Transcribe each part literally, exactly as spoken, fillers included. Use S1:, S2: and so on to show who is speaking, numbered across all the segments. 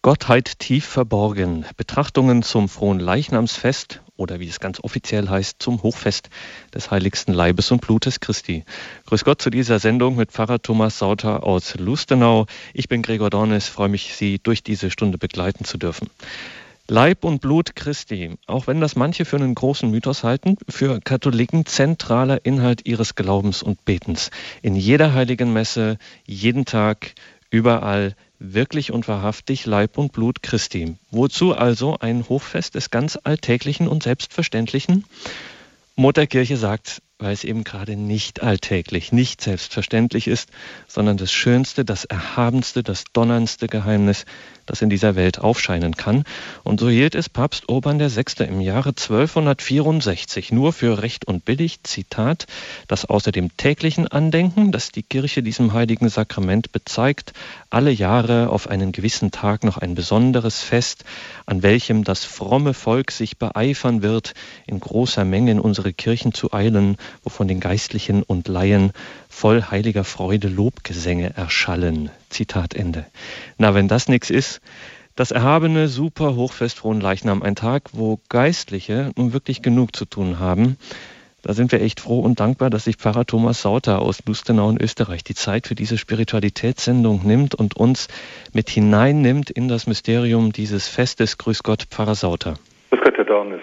S1: Gottheit tief verborgen. Betrachtungen zum Fronleichnamsfest oder wie es ganz offiziell heißt, zum Hochfest des heiligsten Leibes und Blutes Christi. Grüß Gott zu dieser Sendung mit Pfarrer Thomas Sauter aus Lustenau. Ich bin Gregor Dornis, freue mich, Sie durch diese Stunde begleiten zu dürfen. Leib und Blut Christi, auch wenn das manche für einen großen Mythos halten, für Katholiken zentraler Inhalt ihres Glaubens und Betens. In jeder heiligen Messe, jeden Tag, überall wirklich und wahrhaftig Leib und Blut Christi. Wozu also ein Hochfest des ganz Alltäglichen und Selbstverständlichen? Mutterkirche sagt, weil es eben gerade nicht alltäglich, nicht selbstverständlich ist, sondern das schönste, das erhabenste, das donnerndste Geheimnis, das in dieser Welt aufscheinen kann. Und so hielt es Papst Urban der Sechste im Jahre zwölfhundertvierundsechzig nur für recht und billig, Zitat, dass außer dem täglichen Andenken, das die Kirche diesem heiligen Sakrament bezeigt, alle Jahre auf einen gewissen Tag noch ein besonderes Fest, an welchem das fromme Volk sich beeifern wird, in großer Menge in unsere Kirchen zu eilen, wovon den Geistlichen und Laien voll heiliger Freude Lobgesänge erschallen. Zitat Ende. Na, wenn das nichts ist, das erhabene super Hochfest Fronleichnam, ein Tag, wo Geistliche nun wirklich genug zu tun haben. Da sind wir echt froh und dankbar, dass sich Pfarrer Thomas Sauter aus Lustenau in Österreich die Zeit für diese Spiritualitätssendung nimmt und uns mit hineinnimmt in das Mysterium dieses Festes. Grüß Gott, Pfarrer Sauter.
S2: Grüß Gott, Herr Dornis.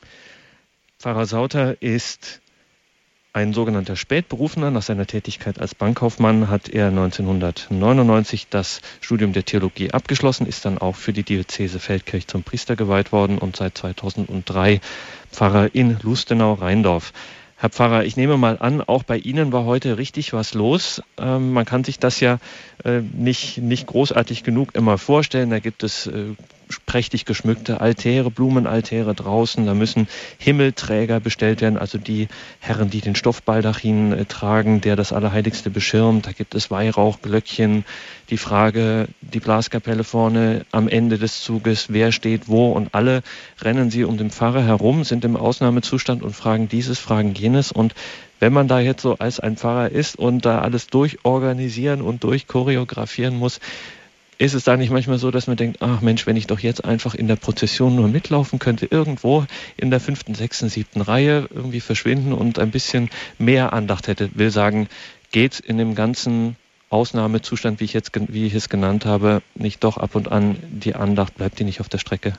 S1: Pfarrer Sauter ist ein sogenannter Spätberufener. Nach seiner Tätigkeit als Bankkaufmann hat er neunzehnhundertneunundneunzig das Studium der Theologie abgeschlossen, ist dann auch für die Diözese Feldkirch zum Priester geweiht worden und seit zweitausenddrei Pfarrer in Lustenau-Rheindorf. Herr Pfarrer, ich nehme mal an, auch bei Ihnen war heute richtig was los. Ähm, man kann sich das ja äh, nicht, nicht großartig genug immer vorstellen. Da gibt es äh, prächtig geschmückte Altäre, Blumenaltäre draußen. Da müssen Himmelträger bestellt werden, also die Herren, die den Stoffbaldachin äh, tragen, der das Allerheiligste beschirmt. Da gibt es Weihrauchglöckchen. Die Frage, die Blaskapelle vorne am Ende des Zuges, wer steht wo, und alle rennen sie um den Pfarrer herum, sind im Ausnahmezustand und fragen dieses, fragen jenes. Und wenn man da jetzt so als ein Pfarrer ist und da alles durchorganisieren und durchchoreografieren muss, ist es da nicht manchmal so, dass man denkt, ach Mensch, wenn ich doch jetzt einfach in der Prozession nur mitlaufen könnte, irgendwo in der fünften, sechsten, siebten Reihe irgendwie verschwinden und ein bisschen mehr Andacht hätte. Will sagen, geht in dem ganzen Ausnahmezustand, wie ich jetzt, wie ich es genannt habe, nicht doch ab und an die Andacht, bleibt die nicht auf der Strecke?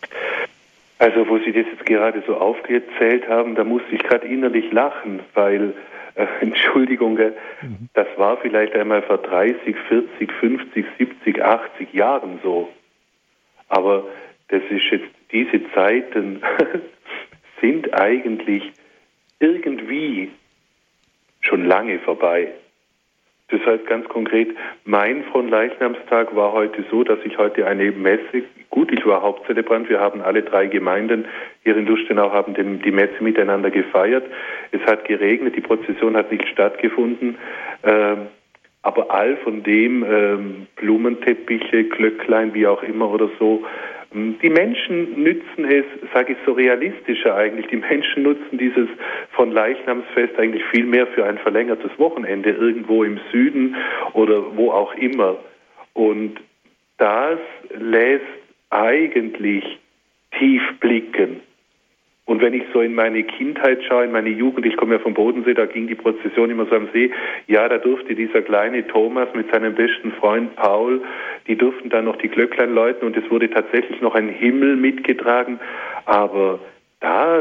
S2: Also wo Sie das jetzt gerade so aufgezählt haben, da musste ich gerade innerlich lachen, weil, äh, Entschuldigung, äh, mhm. das war vielleicht einmal vor dreißig, vierzig, fünfzig, siebzig, achtzig Jahren so. Aber das ist jetzt, diese Zeiten sind eigentlich irgendwie schon lange vorbei. Das heißt ganz konkret, mein Fronleichnamstag war heute so, dass ich heute eine Messe, gut, ich war Hauptzelebrant, wir haben alle drei Gemeinden hier in Lustenau haben den, die Messe miteinander gefeiert. Es hat geregnet, die Prozession hat nicht stattgefunden, ähm, aber all von dem, ähm, Blumenteppiche, Glöcklein, wie auch immer oder so, die Menschen nützen es, sage ich so realistischer eigentlich, die Menschen nutzen dieses Fronleichnamsfest eigentlich viel mehr für ein verlängertes Wochenende irgendwo im Süden oder wo auch immer. Und das lässt eigentlich tief blicken. Und wenn ich so in meine Kindheit schaue, in meine Jugend, ich komme ja vom Bodensee, da ging die Prozession immer so am See, ja, da durfte dieser kleine Thomas mit seinem besten Freund Paul, die durften dann noch die Glöcklein läuten und es wurde tatsächlich noch ein Himmel mitgetragen, aber das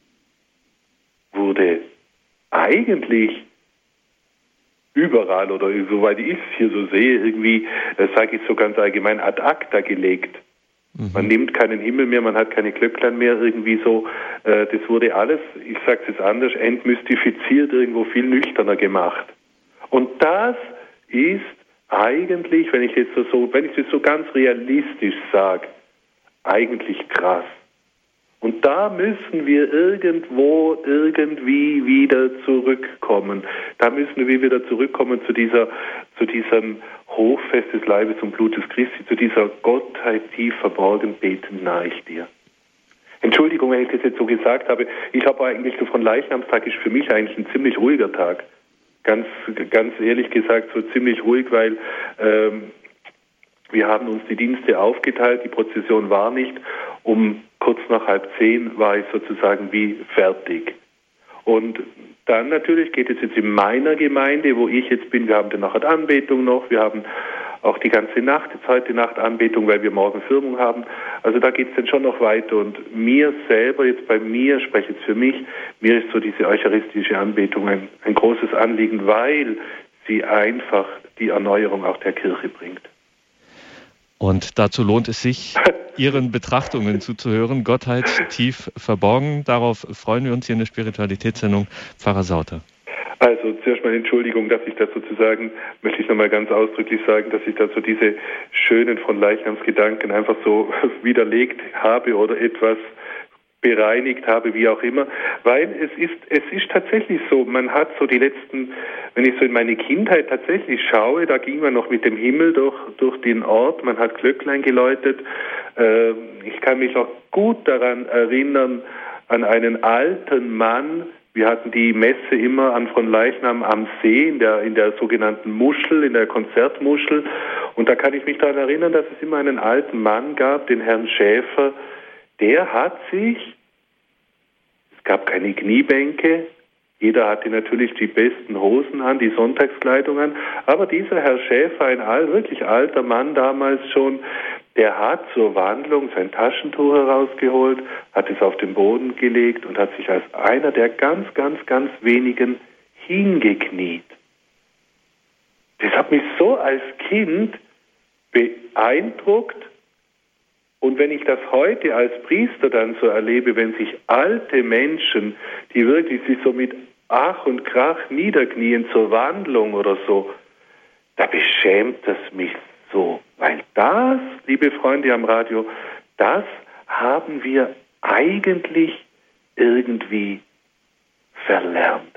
S2: wurde eigentlich überall, oder soweit ich es hier so sehe, irgendwie, äh, sage ich so ganz allgemein, ad acta gelegt. Man nimmt keinen Himmel mehr, man hat keine Glöcklein mehr, irgendwie so. Äh, das wurde alles, ich sage es jetzt anders, entmystifiziert, irgendwo viel nüchterner gemacht. Und das ist eigentlich, wenn ich jetzt so, wenn ich das so ganz realistisch sage, eigentlich krass. Und da müssen wir irgendwo irgendwie wieder zurückkommen. Da müssen wir wieder zurückkommen zu dieser, zu diesem Hochfest des Leibes und Blutes Christi, zu dieser Gottheit tief verborgen, beten nahe ich dir. Entschuldigung, wenn ich das jetzt so gesagt habe. Ich habe eigentlich so von Leichnamstag ist für mich eigentlich ein ziemlich ruhiger Tag. Ganz, ganz ehrlich gesagt, so ziemlich ruhig, weil ähm, Wir haben uns die Dienste aufgeteilt, die Prozession war nicht. Um kurz nach halb zehn war ich sozusagen wie fertig. Und dann natürlich geht es jetzt in meiner Gemeinde, wo ich jetzt bin, wir haben dann nachher Anbetung noch, wir haben auch die ganze Nacht, jetzt heute Nacht Anbetung, weil wir morgen Firmung haben. Also da geht es dann schon noch weiter. Und mir selber, jetzt bei mir, spreche jetzt für mich, mir ist so diese eucharistische Anbetung ein, ein großes Anliegen, weil sie einfach die Erneuerung auch der Kirche bringt.
S1: Und dazu lohnt es sich, Ihren Betrachtungen zuzuhören. Gottheit tief verborgen. Darauf freuen wir uns hier in der Spiritualitätssendung. Pfarrer Sauter.
S2: Also zuerst mal Entschuldigung, dass ich das sozusagen, möchte ich nochmal ganz ausdrücklich sagen, dass ich da so diese schönen Fronleichnamsgedanken einfach so widerlegt habe oder etwas bereinigt habe, wie auch immer, weil es ist, es ist tatsächlich so, man hat so die letzten, wenn ich so in meine Kindheit tatsächlich schaue, da ging man noch mit dem Himmel durch, durch den Ort, man hat Glöcklein geläutet, äh, ich kann mich noch gut daran erinnern, an einen alten Mann, wir hatten die Messe immer an Fronleichnam am See, in der, in der sogenannten Muschel, in der Konzertmuschel, und da kann ich mich daran erinnern, dass es immer einen alten Mann gab, den Herrn Schäfer. Der hat sich, es gab keine Kniebänke, jeder hatte natürlich die besten Hosen an, die Sonntagskleidung an, aber dieser Herr Schäfer, ein alt, wirklich alter Mann damals schon, der hat zur Wandlung sein Taschentuch herausgeholt, hat es auf den Boden gelegt und hat sich als einer der ganz, ganz, ganz wenigen hingekniet. Das hat mich so als Kind beeindruckt. Und wenn ich das heute als Priester dann so erlebe, wenn sich alte Menschen, die wirklich sich so mit Ach und Krach niederknien zur Wandlung oder so, da beschämt das mich so. Weil das, liebe Freunde am Radio, das haben wir eigentlich irgendwie verlernt.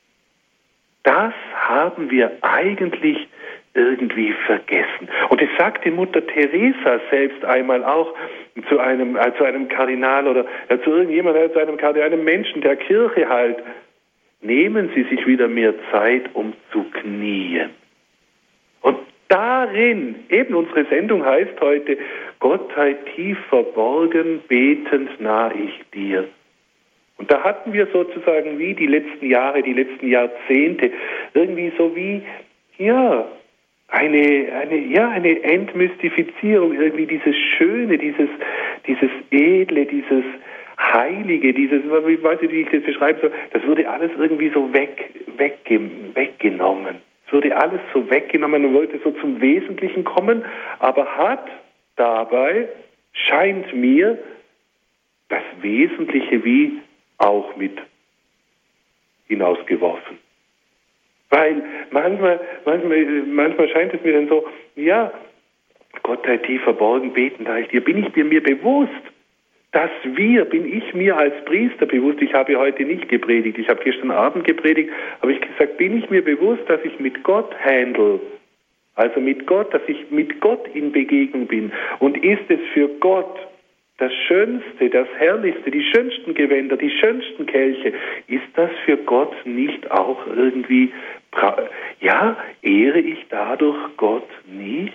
S2: Das haben wir eigentlich irgendwie vergessen. Und es sagte Mutter Teresa selbst einmal auch zu einem, äh, zu einem Kardinal oder äh, zu irgendjemandem, äh, zu einem Kardinal, einem Menschen der Kirche halt, nehmen Sie sich wieder mehr Zeit, um zu knien. Und darin, eben unsere Sendung heißt heute, Gottheit tief verborgen, betend nah ich dir. Und da hatten wir sozusagen wie die letzten Jahre, die letzten Jahrzehnte, irgendwie so wie, ja, Eine, eine, ja, eine Entmystifizierung, irgendwie dieses Schöne, dieses, dieses Edle, dieses Heilige, dieses, ich weiß nicht, wie ich das beschreiben soll, das würde alles irgendwie so weg, wegge, weggenommen. Es würde alles so weggenommen und wollte so zum Wesentlichen kommen, aber hat dabei, scheint mir, das Wesentliche wie auch mit hinausgeworfen. Weil manchmal, manchmal, manchmal scheint es mir dann so, ja, Gottheit tief verborgen, beten da ich dir. Bin ich mir, mir bewusst, dass wir, bin ich mir als Priester bewusst, ich habe heute nicht gepredigt, ich habe gestern Abend gepredigt, habe ich gesagt, bin ich mir bewusst, dass ich mit Gott handle, also mit Gott, dass ich mit Gott in Begegnung bin. Und ist es für Gott das Schönste, das Herrlichste, die schönsten Gewänder, die schönsten Kelche, ist das für Gott nicht auch irgendwie, ja, ehre ich dadurch Gott nicht?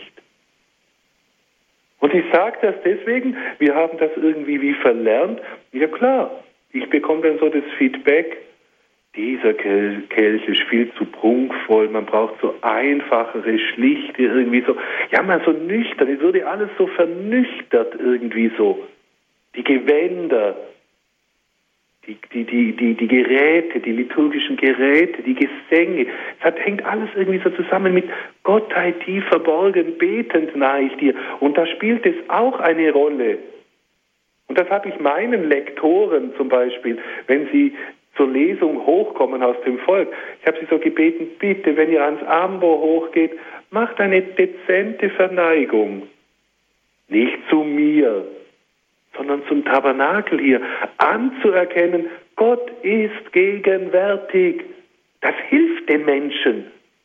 S2: Und ich sage das deswegen, wir haben das irgendwie wie verlernt. Ja klar, ich bekomme dann so das Feedback, dieser Kelch ist viel zu prunkvoll, man braucht so einfachere, schlichte, irgendwie so, ja mal so nüchtern, es wurde alles so vernüchtert irgendwie so. Die Gewänder, die, die, die, die, die Geräte, die liturgischen Geräte, die Gesänge, das hängt alles irgendwie so zusammen mit Gottheit tief verborgen, betend nahe ich dir. Und da spielt es auch eine Rolle. Und das habe ich meinen Lektoren zum Beispiel, wenn sie zur Lesung hochkommen aus dem Volk. Ich habe sie so gebeten, bitte, wenn ihr ans Ambo hochgeht, macht eine dezente Verneigung. Nicht zu mir, sondern zum Tabernakel hier, anzuerkennen, Gott ist gegenwärtig. Das hilft den Menschen.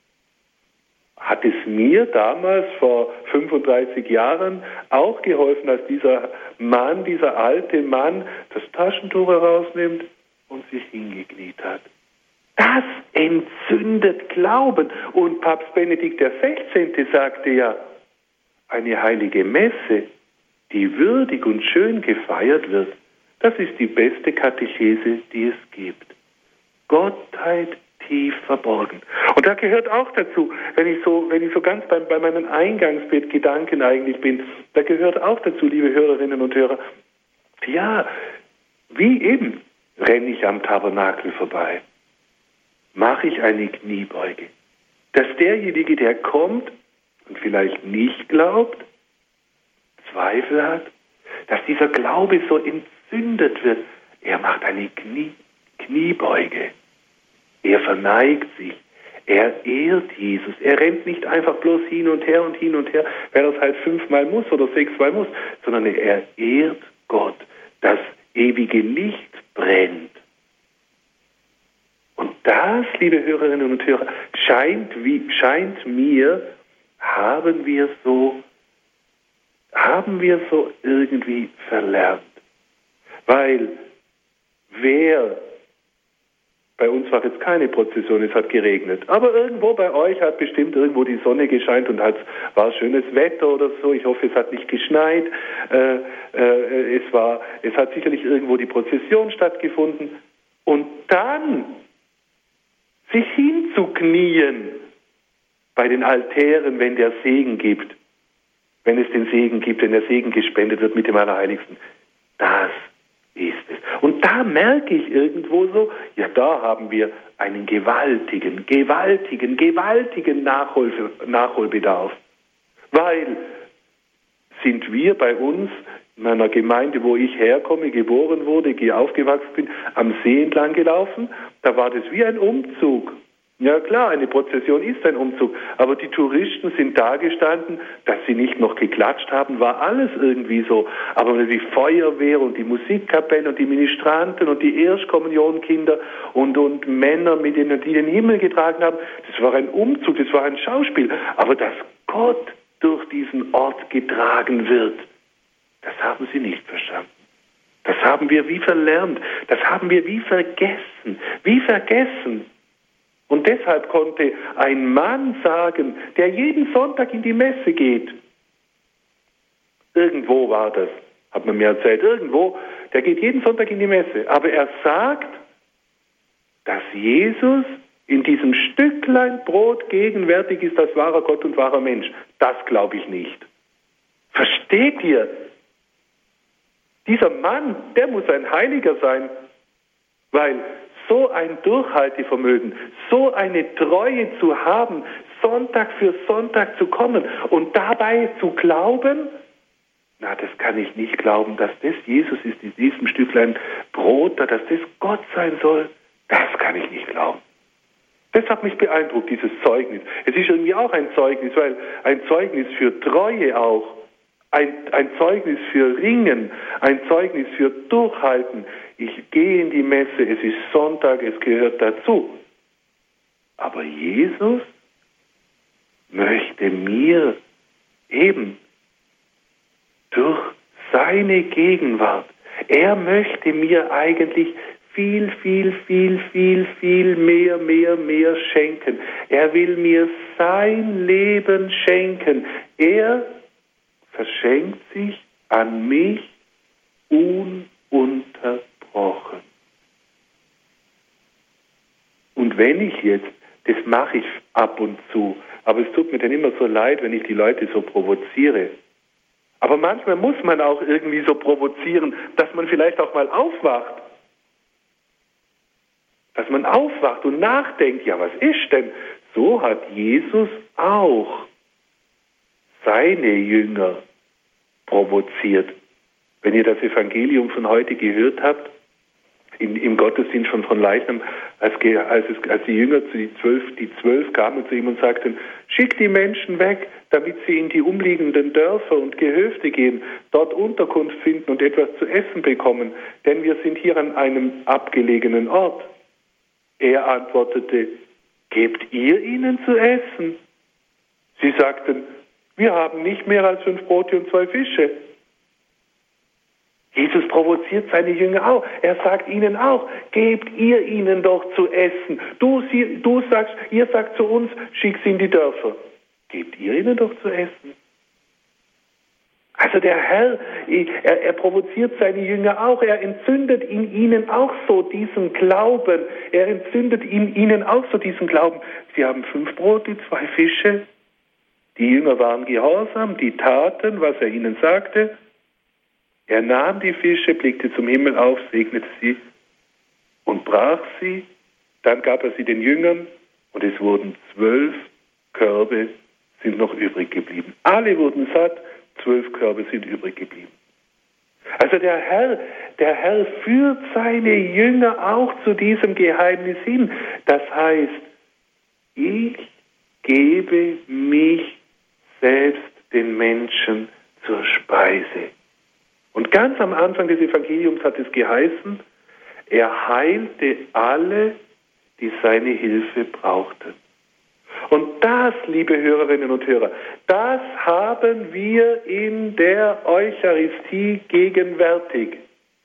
S2: Hat es mir damals vor fünfunddreißig Jahren auch geholfen, als dieser Mann, dieser alte Mann, das Taschentuch herausnimmt und sich hingekniet hat. Das entzündet Glauben. Und Papst Benedikt der Sechzehnte sagte ja, eine heilige Messe, die würdig und schön gefeiert wird, das ist die beste Katechese, die es gibt. Gottheit tief verborgen. Und da gehört auch dazu, wenn ich so, wenn ich so ganz bei, bei meinen Eingangsgedanken eigentlich bin, da gehört auch dazu, liebe Hörerinnen und Hörer, ja, wie eben renne ich am Tabernakel vorbei, mache ich eine Kniebeuge, dass derjenige, der kommt und vielleicht nicht glaubt, Zweifel hat, dass dieser Glaube so entzündet wird, er macht eine Knie, Kniebeuge. Er verneigt sich, er ehrt Jesus, er rennt nicht einfach bloß hin und her und hin und her, weil er es halt fünfmal muss oder sechsmal muss, sondern er ehrt Gott. Das ewige Licht brennt. Und das, liebe Hörerinnen und Hörer, scheint, wie, scheint mir, haben wir so, haben wir so irgendwie verlernt. Weil wer bei uns war jetzt keine Prozession, es hat geregnet. Aber irgendwo bei euch hat bestimmt irgendwo die Sonne gescheint und hat, war schönes Wetter oder so. Ich hoffe, es hat nicht geschneit. Äh, äh, es war, es hat sicherlich irgendwo die Prozession stattgefunden. Und dann sich hinzuknien bei den Altären, wenn der Segen gibt. Wenn es den Segen gibt, wenn der Segen gespendet wird mit dem Allerheiligsten. Das ist es. Und da merke ich irgendwo so, ja, da haben wir einen gewaltigen, gewaltigen, gewaltigen Nachhol Nachholbedarf. Weil sind wir bei uns, in meiner Gemeinde, wo ich herkomme, geboren wurde, aufgewachsen bin, am See entlang gelaufen, da war das wie ein Umzug. Ja klar, eine Prozession ist ein Umzug, aber die Touristen sind da gestanden, dass sie nicht noch geklatscht haben, war alles irgendwie so. Aber die Feuerwehr und die Musikkapelle und die Ministranten und die Erstkommunionkinder und, und Männer, mit denen die den Himmel getragen haben, das war ein Umzug, das war ein Schauspiel. Aber dass Gott durch diesen Ort getragen wird, das haben sie nicht verstanden. Das haben wir wie verlernt, das haben wir wie vergessen, wie vergessen. Und deshalb konnte ein Mann sagen, der jeden Sonntag in die Messe geht, irgendwo war das, hat man mir erzählt, irgendwo, der geht jeden Sonntag in die Messe, aber er sagt, dass Jesus in diesem Stücklein Brot gegenwärtig ist als wahrer Gott und wahrer Mensch. Das glaube ich nicht. Versteht ihr? Dieser Mann, der muss ein Heiliger sein, weil so ein Durchhaltevermögen, so eine Treue zu haben, Sonntag für Sonntag zu kommen und dabei zu glauben, na, das kann ich nicht glauben, dass das Jesus ist, in diesem Stücklein Brot, dass das Gott sein soll, das kann ich nicht glauben. Das hat mich beeindruckt, dieses Zeugnis. Es ist irgendwie auch ein Zeugnis, weil ein Zeugnis für Treue auch, ein, ein Zeugnis für Ringen, ein Zeugnis für Durchhalten. Ich gehe in die Messe, es ist Sonntag, es gehört dazu. Aber Jesus möchte mir eben durch seine Gegenwart, er möchte mir eigentlich viel, viel, viel, viel, viel mehr, mehr, mehr schenken. Er will mir sein Leben schenken. Er verschenkt sich an mich ununterbrochen. Und wenn ich jetzt, das mache ich ab und zu, aber es tut mir dann immer so leid, wenn ich die Leute so provoziere. Aber manchmal muss man auch irgendwie so provozieren, dass man vielleicht auch mal aufwacht. Dass man aufwacht und nachdenkt, ja, was ist denn? So hat Jesus auch seine Jünger provoziert. Wenn ihr das Evangelium von heute gehört habt, in, im Gottesdienst von, von Leichnam, als, als, es, als die Jünger, die zwölf, die zwölf kamen zu ihm und sagten, schickt die Menschen weg, damit sie in die umliegenden Dörfer und Gehöfte gehen, dort Unterkunft finden und etwas zu essen bekommen, denn wir sind hier an einem abgelegenen Ort. Er antwortete, gebt ihr ihnen zu essen? Sie sagten, wir haben nicht mehr als fünf Brote und zwei Fische. Jesus provoziert seine Jünger auch. Er sagt ihnen auch, gebt ihr ihnen doch zu essen. Du, sie, du sagst, ihr sagt zu uns, schickt sie in die Dörfer. Gebt ihr ihnen doch zu essen. Also der Herr, er, er provoziert seine Jünger auch, er entzündet in ihnen auch so diesen Glauben, er entzündet in ihnen auch so diesen Glauben. Sie haben fünf Brote, zwei Fische, die Jünger waren gehorsam, die taten, was er ihnen sagte. Er nahm die Fische, blickte zum Himmel auf, segnete sie und brach sie, dann gab er sie den Jüngern und es wurden zwölf Körbe, sind noch übrig geblieben. Alle wurden satt, zwölf Körbe sind übrig geblieben. Also der Herr, der Herr führt seine Jünger auch zu diesem Geheimnis hin. Das heißt, ich gebe mich selbst den Menschen zur Speise. Und ganz am Anfang des Evangeliums hat es geheißen, er heilte alle, die seine Hilfe brauchten. Und das, liebe Hörerinnen und Hörer, das haben wir in der Eucharistie gegenwärtig.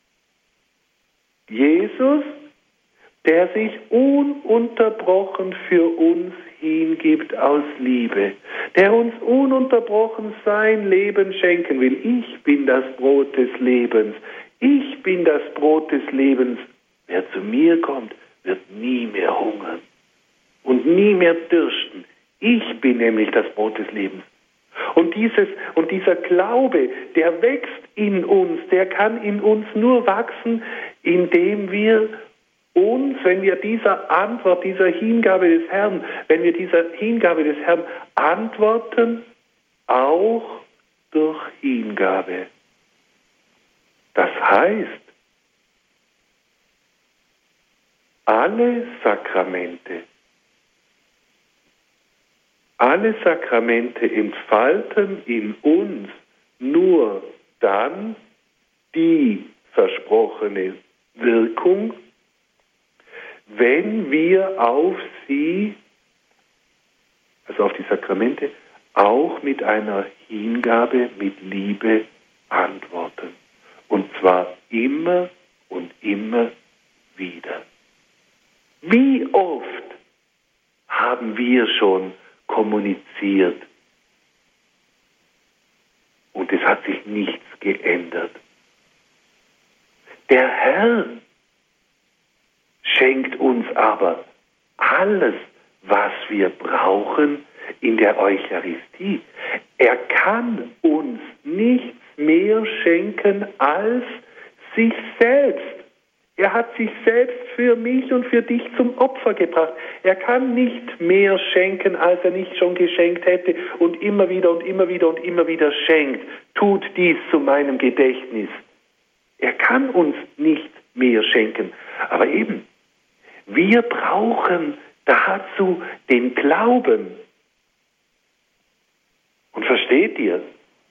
S2: Jesus, der sich ununterbrochen für uns hingibt aus Liebe, der uns ununterbrochen sein Leben schenken will. Ich bin das Brot des Lebens. Ich bin das Brot des Lebens. Wer zu mir kommt, wird nie mehr hungern und nie mehr dürsten. Ich bin nämlich das Brot des Lebens. Und, dieses, und dieser Glaube, der wächst in uns, der kann in uns nur wachsen, indem wir uns, wenn wir dieser Antwort, dieser Hingabe des Herrn, wenn wir dieser Hingabe des Herrn antworten, auch durch Hingabe. Das heißt, alle Sakramente, alle Sakramente entfalten in uns nur dann die versprochene Wirkung, wenn wir auf sie, also auf die Sakramente, auch mit einer Hingabe, mit Liebe antworten. Und zwar immer und immer wieder. Wie oft haben wir schon kommuniziert und es hat sich nichts geändert. Der Herr schenkt uns aber alles, was wir brauchen in der Eucharistie. Er kann uns nichts mehr schenken als sich selbst. Er hat sich selbst für mich und für dich zum Opfer gebracht. Er kann nicht mehr schenken, als er nicht schon geschenkt hätte und immer wieder und immer wieder und immer wieder schenkt. Tut dies zu meinem Gedächtnis. Er kann uns nicht mehr schenken. Aber eben, wir brauchen dazu den Glauben. Und versteht ihr?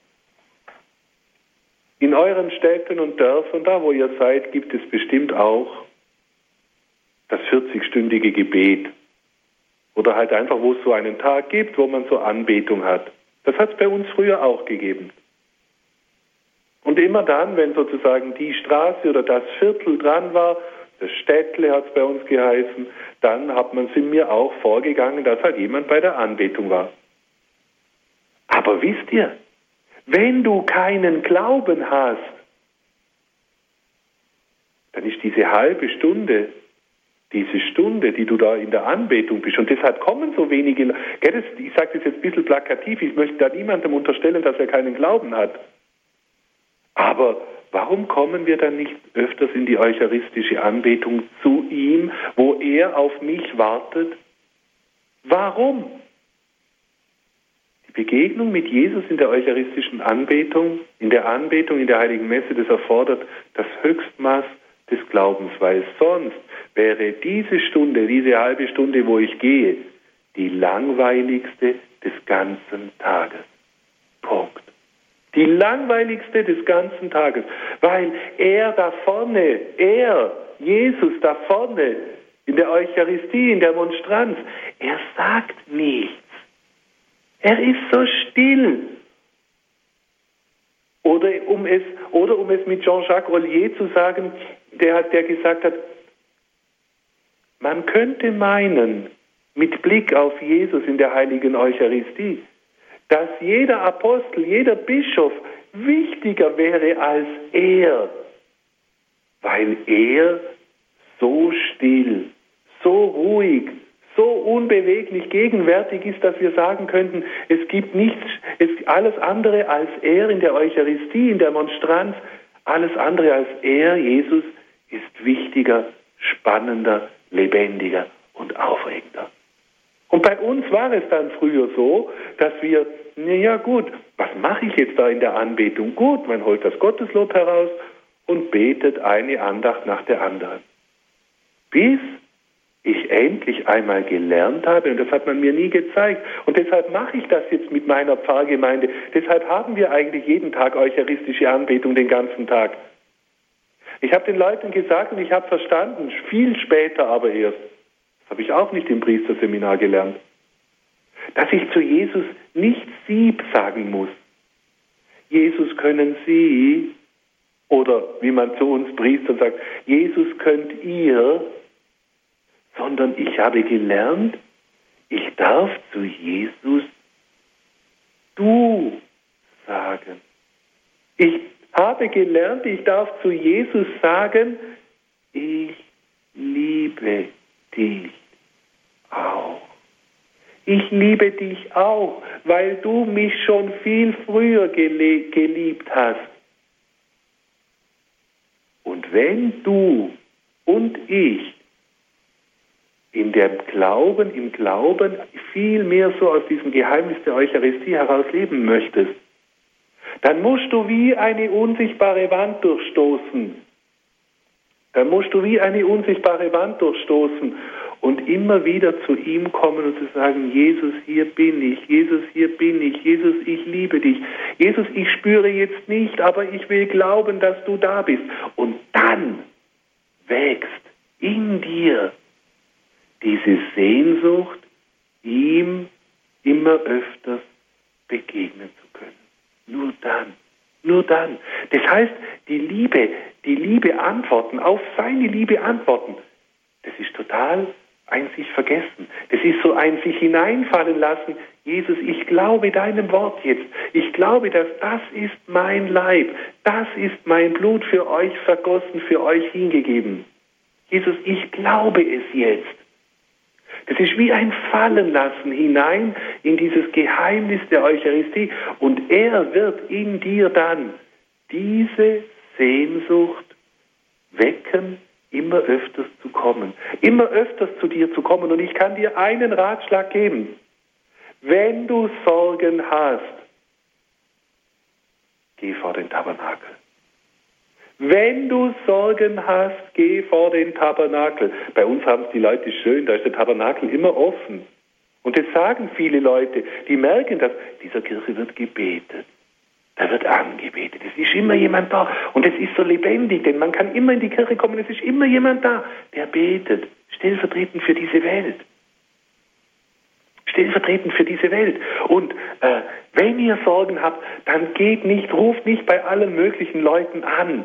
S2: In euren Städten und Dörfern, da wo ihr seid, gibt es bestimmt auch das vierzigstündige Gebet. Oder halt einfach, wo es so einen Tag gibt, wo man so Anbetung hat. Das hat es bei uns früher auch gegeben. Und immer dann, wenn sozusagen die Straße oder das Viertel dran war, das Städtle hat es bei uns geheißen, dann hat man sind mir auch vorgegangen, dass halt jemand bei der Anbetung war. Aber wisst ihr, wenn du keinen Glauben hast, dann ist diese halbe Stunde, diese Stunde, die du da in der Anbetung bist, und deshalb kommen so wenige, gell, das, ich sage das jetzt ein bisschen plakativ, ich möchte da niemandem unterstellen, dass er keinen Glauben hat. Aber warum kommen wir dann nicht öfters in die eucharistische Anbetung zu ihm, wo er auf mich wartet? Warum? Die Begegnung mit Jesus in der eucharistischen Anbetung, in der Anbetung, in der Heiligen Messe, das erfordert das Höchstmaß des Glaubens, weil sonst wäre diese Stunde, diese halbe Stunde, wo ich gehe, die langweiligste des ganzen Tages. Punkt. Die langweiligste des ganzen Tages, weil er da vorne, er, Jesus da vorne, in der Eucharistie, in der Monstranz, er sagt nichts. Er ist so still. Oder um es, oder um es mit Jean-Jacques Ollier zu sagen, der, hat, der gesagt hat, man könnte meinen, mit Blick auf Jesus in der heiligen Eucharistie, dass jeder Apostel, jeder Bischof wichtiger wäre als er, weil er so still, so ruhig, so unbeweglich gegenwärtig ist, dass wir sagen könnten, es gibt nichts, es alles andere als er in der Eucharistie, in der Monstranz, alles andere als er, Jesus, ist wichtiger, spannender, lebendiger und aufregender. Und bei uns war es dann früher so, dass wir, naja gut, was mache ich jetzt da in der Anbetung? Gut, man holt das Gotteslob heraus und betet eine Andacht nach der anderen. Bis ich endlich einmal gelernt habe, und das hat man mir nie gezeigt, und deshalb mache ich das jetzt mit meiner Pfarrgemeinde, deshalb haben wir eigentlich jeden Tag eucharistische Anbetung, den ganzen Tag. Ich habe den Leuten gesagt und ich habe verstanden, viel später aber erst, das habe ich auch nicht im Priesterseminar gelernt, dass ich zu Jesus nicht Sieb sagen muss. Jesus, können Sie, oder wie man zu uns Priestern sagt, Jesus, könnt ihr, sondern ich habe gelernt, ich darf zu Jesus du sagen. Ich habe gelernt, ich darf zu Jesus sagen, ich liebe dich auch. Ich liebe dich auch, weil du mich schon viel früher gele- geliebt hast. Und wenn du und ich in dem Glauben, im Glauben viel mehr so aus diesem Geheimnis der Eucharistie heraus leben möchtest, dann musst du wie eine unsichtbare Wand durchstoßen. Dann musst du wie eine unsichtbare Wand durchstoßen und immer wieder zu ihm kommen und zu sagen, Jesus, hier bin ich, Jesus, hier bin ich, Jesus, ich liebe dich. Jesus, ich spüre jetzt nicht, aber ich will glauben, dass du da bist. Und dann wächst in dir diese Sehnsucht, ihm immer öfters begegnen zu können. Nur dann, nur dann. Das heißt, die Liebe, die Liebe antworten, auf seine Liebe antworten, das ist total ein sich vergessen. Das ist so ein sich hineinfallen lassen. Jesus, ich glaube deinem Wort jetzt. Ich glaube, dass das ist mein Leib. Das ist mein Blut für euch vergossen, für euch hingegeben. Jesus, ich glaube es jetzt. Das ist wie ein Fallenlassen hinein in dieses Geheimnis der Eucharistie. Und er wird in dir dann diese Sehnsucht wecken, immer öfters zu kommen. Immer öfters zu dir zu kommen. Und ich kann dir einen Ratschlag geben. Wenn du Sorgen hast, geh vor den Tabernakel. Wenn du Sorgen hast, geh vor den Tabernakel. Bei uns haben es die Leute schön, da ist der Tabernakel immer offen. Und das sagen viele Leute, die merken, dass dieser Kirche wird gebetet. Da wird angebetet. Es ist immer jemand da. Und es ist so lebendig, denn man kann immer in die Kirche kommen, es ist immer jemand da, der betet. Stellvertretend für diese Welt. Stellvertretend für diese Welt. Und äh, wenn ihr Sorgen habt, dann geht nicht, ruft nicht bei allen möglichen Leuten an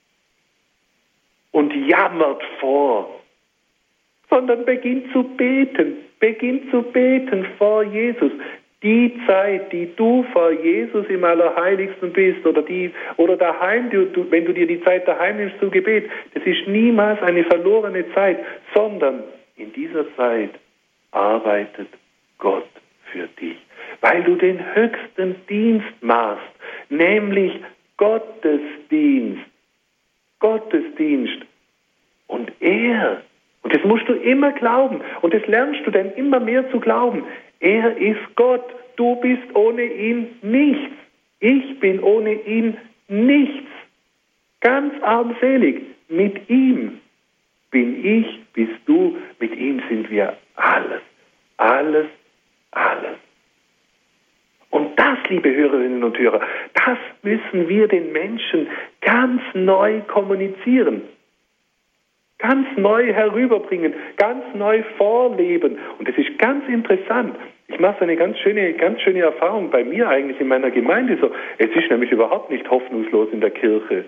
S2: und jammert vor, sondern beginnt zu beten, beginnt zu beten vor Jesus. Die Zeit, die du vor Jesus im Allerheiligsten bist oder die oder daheim, du, du, wenn du dir die Zeit daheim nimmst zum Gebet, das ist niemals eine verlorene Zeit, sondern in dieser Zeit arbeitet Gott für dich, weil du den höchsten Dienst machst, nämlich Gottesdienst. Gottesdienst. Und er, und das musst du immer glauben, und das lernst du dann immer mehr zu glauben, er ist Gott, du bist ohne ihn nichts. Ich bin ohne ihn nichts. Ganz armselig. Mit ihm bin ich, bist du, mit ihm sind wir alles. Alles, alles. Und das, liebe Hörerinnen und Hörer, das müssen wir den Menschen ganz neu kommunizieren. Ganz neu herüberbringen, ganz neu vorleben. Und das ist ganz interessant. Ich mache so eine ganz schöne, ganz schöne Erfahrung bei mir eigentlich in meiner Gemeinde so. Es ist nämlich überhaupt nicht hoffnungslos in der Kirche.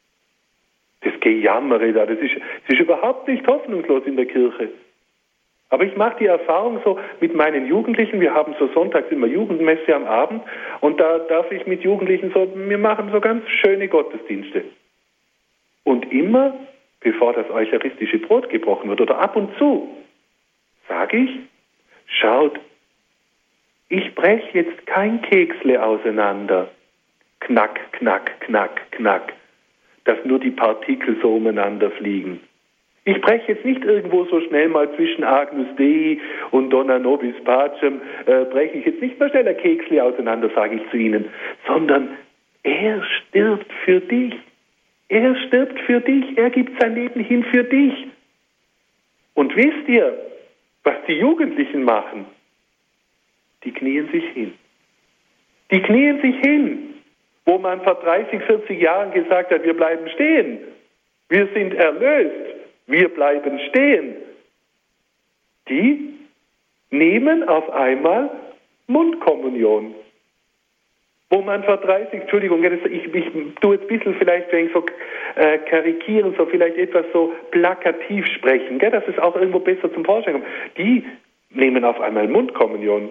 S2: Das Gejammere da, das ist, das ist überhaupt nicht hoffnungslos in der Kirche. Aber ich mache die Erfahrung so mit meinen Jugendlichen, wir haben so sonntags immer Jugendmesse am Abend und da darf ich mit Jugendlichen so, wir machen so ganz schöne Gottesdienste. Und immer, bevor das eucharistische Brot gebrochen wird oder ab und zu, sage ich, schaut, ich breche jetzt kein Keksle auseinander. Knack, knack, knack, knack. Dass nur die Partikel so umeinander fliegen. Ich breche jetzt nicht irgendwo so schnell mal zwischen Agnus Dei und Dona Nobis Pacem, äh, breche ich jetzt nicht mal schneller Keksle auseinander, sage ich zu Ihnen, sondern er stirbt für dich. Er stirbt für dich. Er gibt sein Leben hin für dich. Und wisst ihr, was die Jugendlichen machen? Die knien sich hin. Die knien sich hin, wo man vor dreißig, vierzig Jahren gesagt hat, wir bleiben stehen. Wir sind erlöst. Wir bleiben stehen. Die nehmen auf einmal Mundkommunion. Wo man vor dreißig, Entschuldigung, ich, ich tue jetzt ein bisschen vielleicht, wenn ich so äh, karikieren, so vielleicht etwas so plakativ sprechen, gell, dass es auch irgendwo besser zum Vorschein kommt. Die nehmen auf einmal Mundkommunion.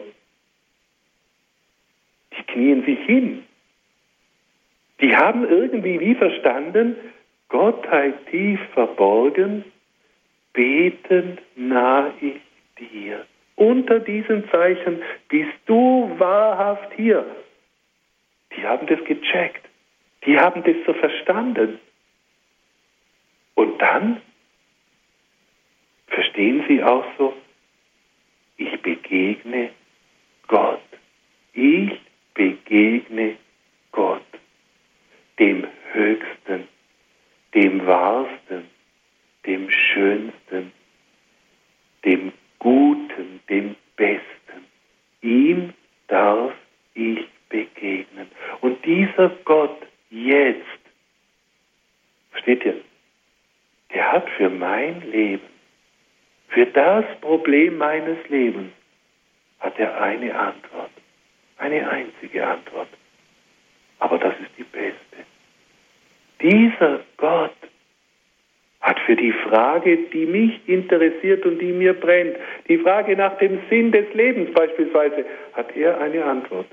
S2: Die knien sich hin. Die haben irgendwie wie verstanden, Gottheit tief verborgen, betend nahe ich dir. Unter diesen Zeichen bist du wahrhaft hier. Die haben das gecheckt. Die haben das so verstanden. Und dann verstehen sie auch so, ich begegne Gott. Ich begegne Gott, dem Höchsten, dem Wahrsten, dem Schönsten, dem Guten, dem Besten. Ihm darf ich begegnen. Und dieser Gott jetzt, versteht ihr, der hat für mein Leben, für das Problem meines Lebens, hat er eine Antwort. Eine einzige Antwort. Aber das ist die beste. Dieser Gott hat für die Frage, die mich interessiert und die mir brennt, die Frage nach dem Sinn des Lebens beispielsweise, hat er eine Antwort.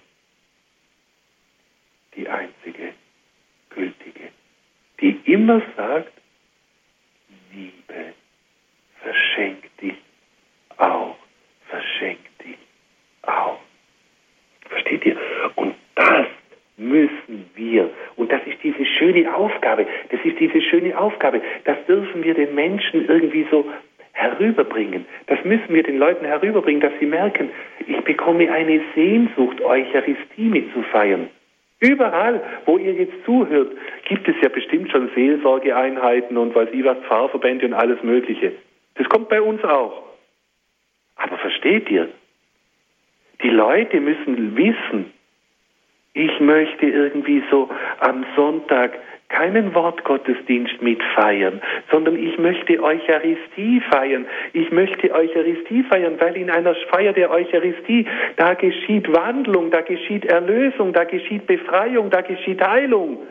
S2: Die einzige, gültige, die immer sagt, Liebe, verschenk dich auch, verschenk dich auch. Versteht ihr? Und das müssen wir, und das ist diese schöne Aufgabe, das ist diese schöne Aufgabe, das dürfen wir den Menschen irgendwie so herüberbringen. Das müssen wir den Leuten herüberbringen, dass sie merken, ich bekomme eine Sehnsucht, Eucharistie mitzufeiern. Überall, wo ihr jetzt zuhört, gibt es ja bestimmt schon Seelsorgeeinheiten und weiß ich was, Pfarrverbände und alles Mögliche. Das kommt bei uns auch. Aber versteht ihr? Die Leute müssen wissen, ich möchte irgendwie so am Sonntag keinen Wortgottesdienst mitfeiern, sondern ich möchte Eucharistie feiern. Ich möchte Eucharistie feiern, weil in einer Feier der Eucharistie, da geschieht Wandlung, da geschieht Erlösung, da geschieht Befreiung, da geschieht Heilung.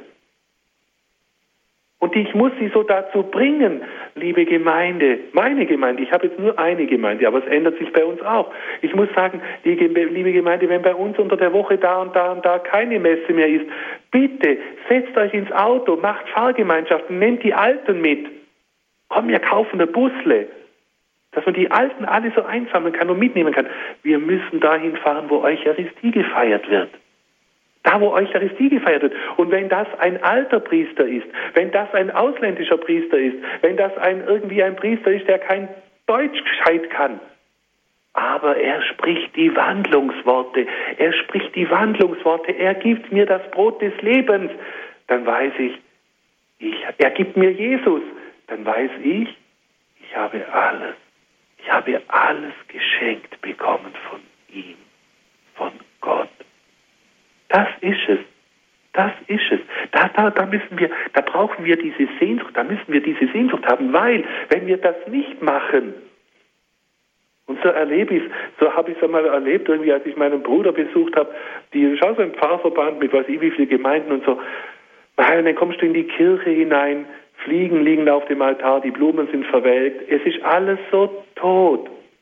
S2: Und ich muss sie so dazu bringen, liebe Gemeinde, meine Gemeinde, ich habe jetzt nur eine Gemeinde, aber es ändert sich bei uns auch. Ich muss sagen, die, liebe Gemeinde, wenn bei uns unter der Woche da und da und da keine Messe mehr ist, bitte setzt euch ins Auto, macht Fahrgemeinschaften, nehmt die Alten mit. Komm, wir kaufen eine Busle, dass man die Alten alle so einsammeln kann und mitnehmen kann. Wir müssen dahin fahren, wo Eucharistie gefeiert wird. Da, wo Eucharistie gefeiert wird. Und wenn das ein alter Priester ist, wenn das ein ausländischer Priester ist, wenn das ein irgendwie ein Priester ist, der kein Deutsch gescheit kann, aber er spricht die Wandlungsworte, er spricht die Wandlungsworte, er gibt mir das Brot des Lebens, dann weiß ich, ich er gibt mir Jesus, dann weiß ich, ich habe alles, ich habe alles geschenkt bekommen von ihm, von Gott. Das ist es. Das ist es. Da, da, da müssen wir, da brauchen wir diese Sehnsucht, da müssen wir diese Sehnsucht haben, weil, wenn wir das nicht machen, und so erlebe ich es, so habe ich es einmal erlebt, irgendwie, als ich meinen Bruder besucht habe, die, schau so im Pfarrverband mit weiß ich wie viele Gemeinden und so, und dann kommst du in die Kirche hinein, Fliegen liegen auf dem Altar, die Blumen sind verwelkt, es ist alles so tot,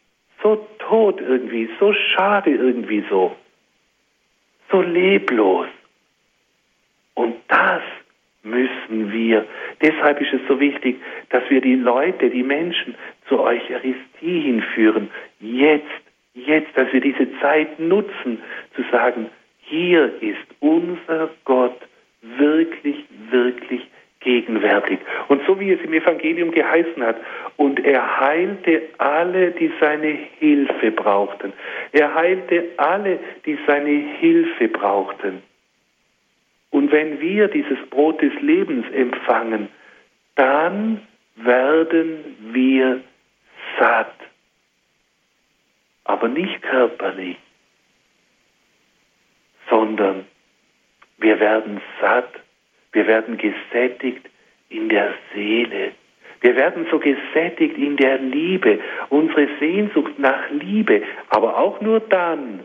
S2: so tot irgendwie, so schade irgendwie so, so leblos. Und das müssen wir, deshalb ist es so wichtig, dass wir die Leute, die Menschen zur Eucharistie hinführen, jetzt, jetzt, dass wir diese Zeit nutzen, zu sagen, hier ist unser Gott wirklich, wirklich gegenwärtig. Und so wie es im Evangelium geheißen hat, und er heilte alle, die seine Hilfe brauchten. Er heilte alle, die seine Hilfe brauchten. Und wenn wir dieses Brot des Lebens empfangen, dann werden wir satt. Aber nicht körperlich, sondern wir werden satt, wir werden gesättigt in der Seele. Wir werden so gesättigt in der Liebe, unsere Sehnsucht nach Liebe, aber auch nur dann,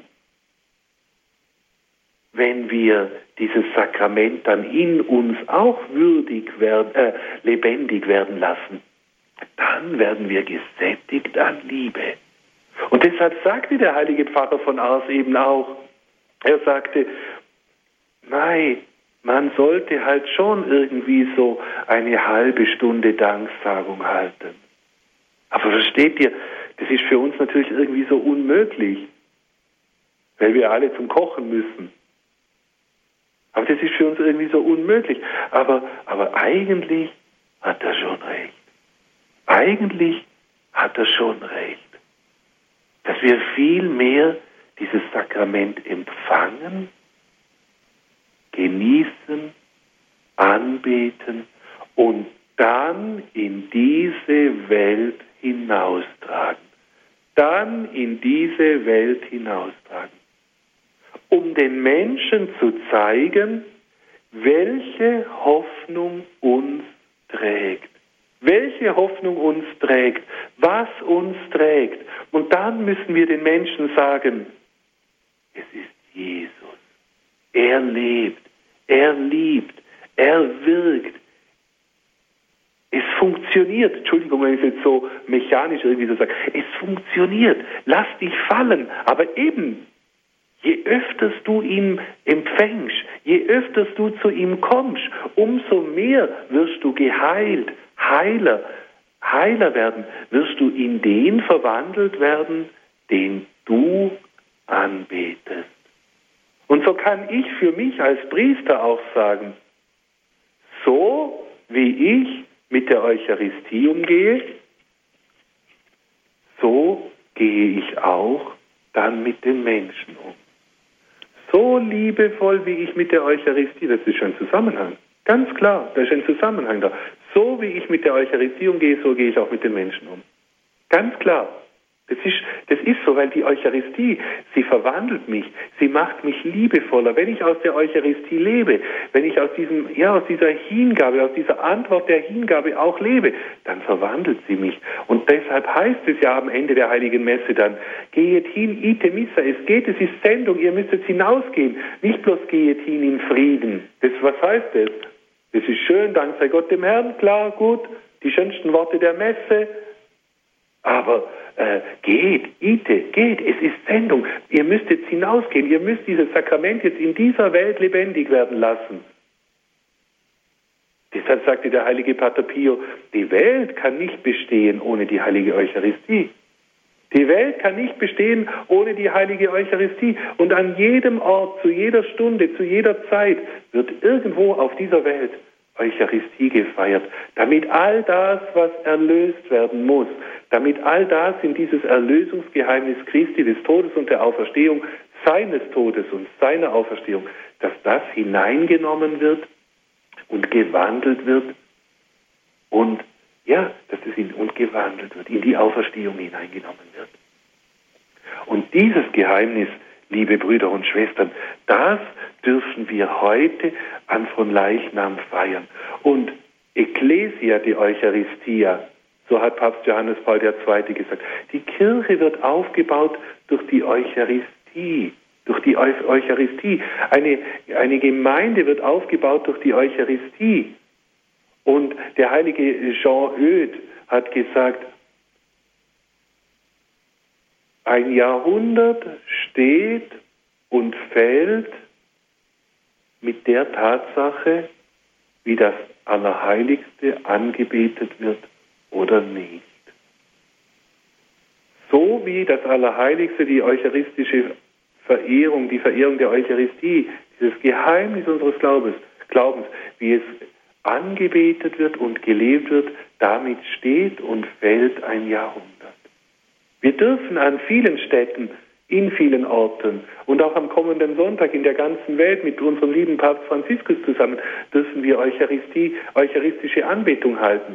S2: wenn wir dieses Sakrament dann in uns auch würdig werden, äh, lebendig werden lassen, dann werden wir gesättigt an Liebe. Und deshalb sagte der heilige Pfarrer von Ars eben auch, er sagte, nein, man sollte halt schon irgendwie so eine halbe Stunde Danksagung halten. Aber versteht ihr, das ist für uns natürlich irgendwie so unmöglich, weil wir alle zum Kochen müssen. Aber das ist für uns irgendwie so unmöglich. Aber, aber eigentlich hat er schon recht. Eigentlich hat er schon recht. Dass wir viel mehr dieses Sakrament empfangen, genießen, anbeten und dann in diese Welt hinaustragen. Dann in diese Welt hinaustragen. Um den Menschen zu zeigen, welche Hoffnung uns trägt. Welche Hoffnung uns trägt, was uns trägt. Und dann müssen wir den Menschen sagen, es ist Jesus. Er lebt, er liebt, er wirkt. Es funktioniert. Entschuldigung, wenn ich es jetzt so mechanisch irgendwie so sage. Es funktioniert. Lass dich fallen. Aber eben, je öfters du ihn empfängst, je öfters du zu ihm kommst, umso mehr wirst du geheilt, heiler, heiler werden, wirst du in den verwandelt werden, den du anbetest. Und so kann ich für mich als Priester auch sagen, so wie ich mit der Eucharistie umgehe, so gehe ich auch dann mit den Menschen um. So liebevoll, wie ich mit der Eucharistie, das ist schon ein Zusammenhang, ganz klar, da ist ein Zusammenhang da. So wie ich mit der Eucharistie umgehe, so gehe ich auch mit den Menschen um. Ganz klar. Das ist, das ist so, weil die Eucharistie, sie verwandelt mich, sie macht mich liebevoller. Wenn ich aus der Eucharistie lebe, wenn ich aus diesem, ja, aus dieser Hingabe, aus dieser Antwort der Hingabe auch lebe, dann verwandelt sie mich. Und deshalb heißt es ja am Ende der Heiligen Messe dann, gehet hin, ite missa, es geht, es ist Sendung, ihr müsst jetzt hinausgehen, nicht bloß gehet hin in Frieden. Das, was heißt das? Das ist schön, Dank sei Gott dem Herrn, klar, gut, die schönsten Worte der Messe, aber äh, geht, ite, geht, es ist Sendung. Ihr müsst jetzt hinausgehen, ihr müsst dieses Sakrament jetzt in dieser Welt lebendig werden lassen. Deshalb sagte der heilige Pater Pio, die Welt kann nicht bestehen ohne die heilige Eucharistie. Die Welt kann nicht bestehen ohne die heilige Eucharistie. Und an jedem Ort, zu jeder Stunde, zu jeder Zeit wird irgendwo auf dieser Welt Eucharistie gefeiert, damit all das, was erlöst werden muss, damit all das in dieses Erlösungsgeheimnis Christi, des Todes und der Auferstehung, seines Todes und seiner Auferstehung, dass das hineingenommen wird und gewandelt wird und ja, dass es in und gewandelt wird, in die Auferstehung hineingenommen wird. Und dieses Geheimnis, liebe Brüder und Schwestern, das dürfen wir heute an Fronleichnam feiern. Und Ecclesia de Eucharistia, so hat Papst Johannes Paul der Zweite gesagt, die Kirche wird aufgebaut durch die Eucharistie, durch die Eucharistie. Eine, eine Gemeinde wird aufgebaut durch die Eucharistie. Und der heilige Jean Eudes hat gesagt, ein Jahrhundert steht und fällt mit der Tatsache, wie das Allerheiligste angebetet wird oder nicht. So wie das Allerheiligste, die eucharistische Verehrung, die Verehrung der Eucharistie, dieses Geheimnis unseres Glaubens, Glaubens, wie es angebetet wird und gelebt wird, damit steht und fällt ein Jahrhundert. Wir dürfen an vielen Städten, in vielen Orten und auch am kommenden Sonntag in der ganzen Welt mit unserem lieben Papst Franziskus zusammen, dürfen wir Eucharistie, eucharistische Anbetung halten.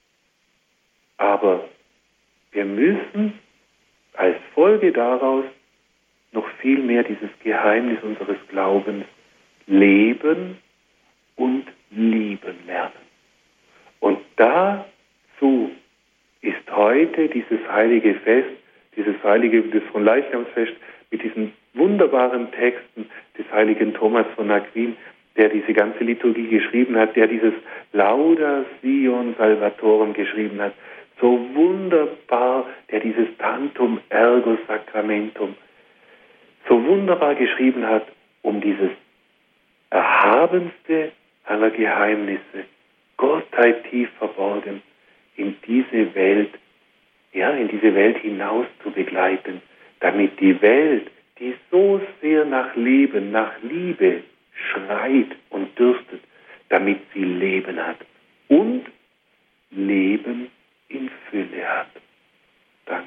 S2: Aber wir müssen als Folge daraus noch viel mehr dieses Geheimnis unseres Glaubens leben und lieben lernen. Und dazu ist heute dieses heilige Fest, dieses heilige, das Fronleichnamsfest mit diesen wunderbaren Texten des heiligen Thomas von Aquin, der diese ganze Liturgie geschrieben hat, der dieses Lauda Sion Salvatorum geschrieben hat, so wunderbar, der dieses Tantum Ergo Sacramentum so wunderbar geschrieben hat, um dieses erhabenste aller Geheimnisse, Gottheit tief verborgen, in diese Welt, ja, in diese Welt hinaus zu begleiten, damit die Welt, die so sehr nach Leben, nach Liebe schreit und dürstet, damit sie Leben hat und Leben in Fülle hat. Danke.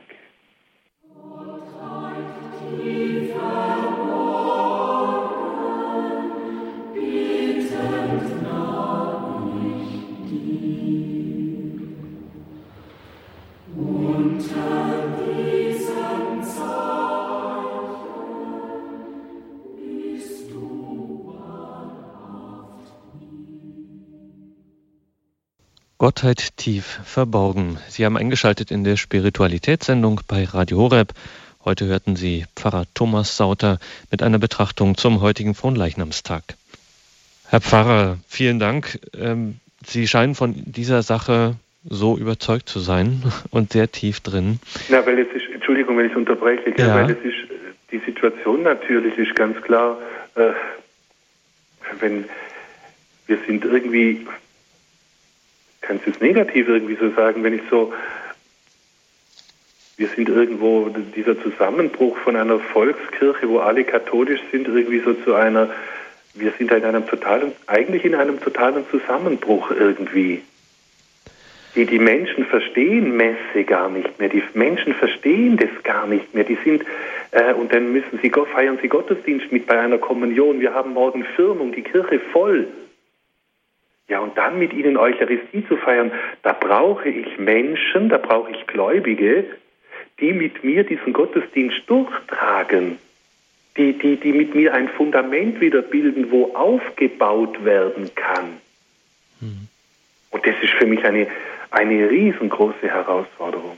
S1: Gottheit tief verborgen. Sie haben eingeschaltet in der Spiritualitätssendung bei Radio Horeb. Heute hörten Sie Pfarrer Thomas Sauter mit einer Betrachtung zum heutigen Fronleichnamstag. Herr Pfarrer, vielen Dank. Sie scheinen von dieser Sache so überzeugt zu sein und sehr tief drin.
S2: Na, weil es ist, Entschuldigung, wenn ich unterbreche, ja. weil es ist, die Situation natürlich ist ganz klar, äh, wenn wir sind irgendwie, kannst du es negativ irgendwie so sagen, wenn ich so, wir sind irgendwo, dieser Zusammenbruch von einer Volkskirche, wo alle katholisch sind, irgendwie so zu einer, wir sind in einem totalen, eigentlich in einem totalen Zusammenbruch irgendwie. Die, die Menschen verstehen Messe gar nicht mehr, die Menschen verstehen das gar nicht mehr, die sind, äh, und dann müssen sie, feiern sie Gottesdienst mit bei einer Kommunion, wir haben morgen Firmung, die Kirche voll. Ja, und dann mit ihnen Eucharistie zu feiern, da brauche ich Menschen, da brauche ich Gläubige, die mit mir diesen Gottesdienst durchtragen, die, die, die mit mir ein Fundament wieder bilden, wo aufgebaut werden kann. Mhm. Und das ist für mich eine, eine riesengroße Herausforderung.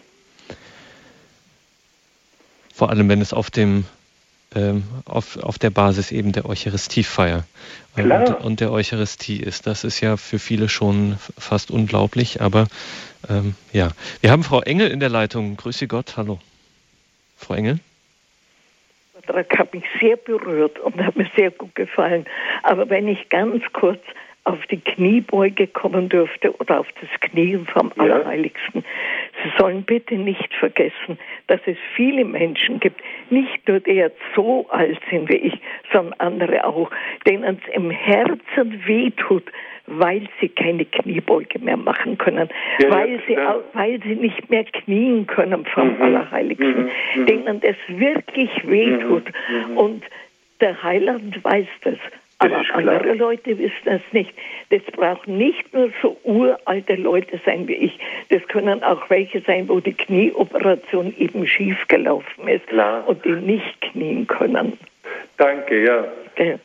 S1: Vor allem, wenn es auf dem ähm, auf, auf der Basis eben der Eucharistiefeier und, und der Eucharistie ist. Das ist ja für viele schon fast unglaublich, aber ähm, ja. Wir haben Frau Engel in der Leitung. Grüße Gott, hallo. Frau Engel?
S3: Das hat mich sehr berührt und hat mir sehr gut gefallen. Aber wenn ich ganz kurz auf die Kniebeuge kommen dürfte oder auf das Knien vom ja. Allerheiligsten. Sie sollen bitte nicht vergessen, dass es viele Menschen gibt, nicht nur die jetzt so alt sind wie ich, sondern andere auch, denen es im Herzen wehtut, weil sie keine Kniebeuge mehr machen können, ja, weil, sie, ja. weil sie nicht mehr knien können vom mhm. Allerheiligsten, mhm. denen es wirklich wehtut. Mhm. Und der Heiland weiß das. Aber andere Leute wissen es nicht. Das brauchen nicht nur so uralte Leute sein wie ich. Das können auch welche sein, wo die Knieoperation eben schief gelaufen ist klar. Und die nicht knien können.
S2: Danke, ja. Okay.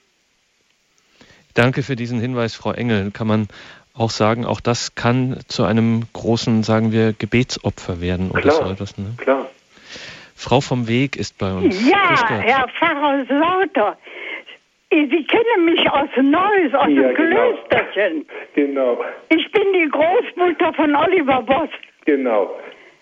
S1: Danke für diesen Hinweis, Frau Engel. Kann man auch sagen, auch das kann zu einem großen, sagen wir, Gebetsopfer werden oder
S2: klar,
S1: so etwas. Ne?
S2: Klar.
S1: Frau vom Weg ist bei uns.
S4: Ja, Herr Pfarrer Sauter. Sie kennen mich aus Neuss, aus ja, dem Klösterchen.
S2: Genau.
S4: Ich bin die Großmutter von Oliver Boss.
S2: Genau.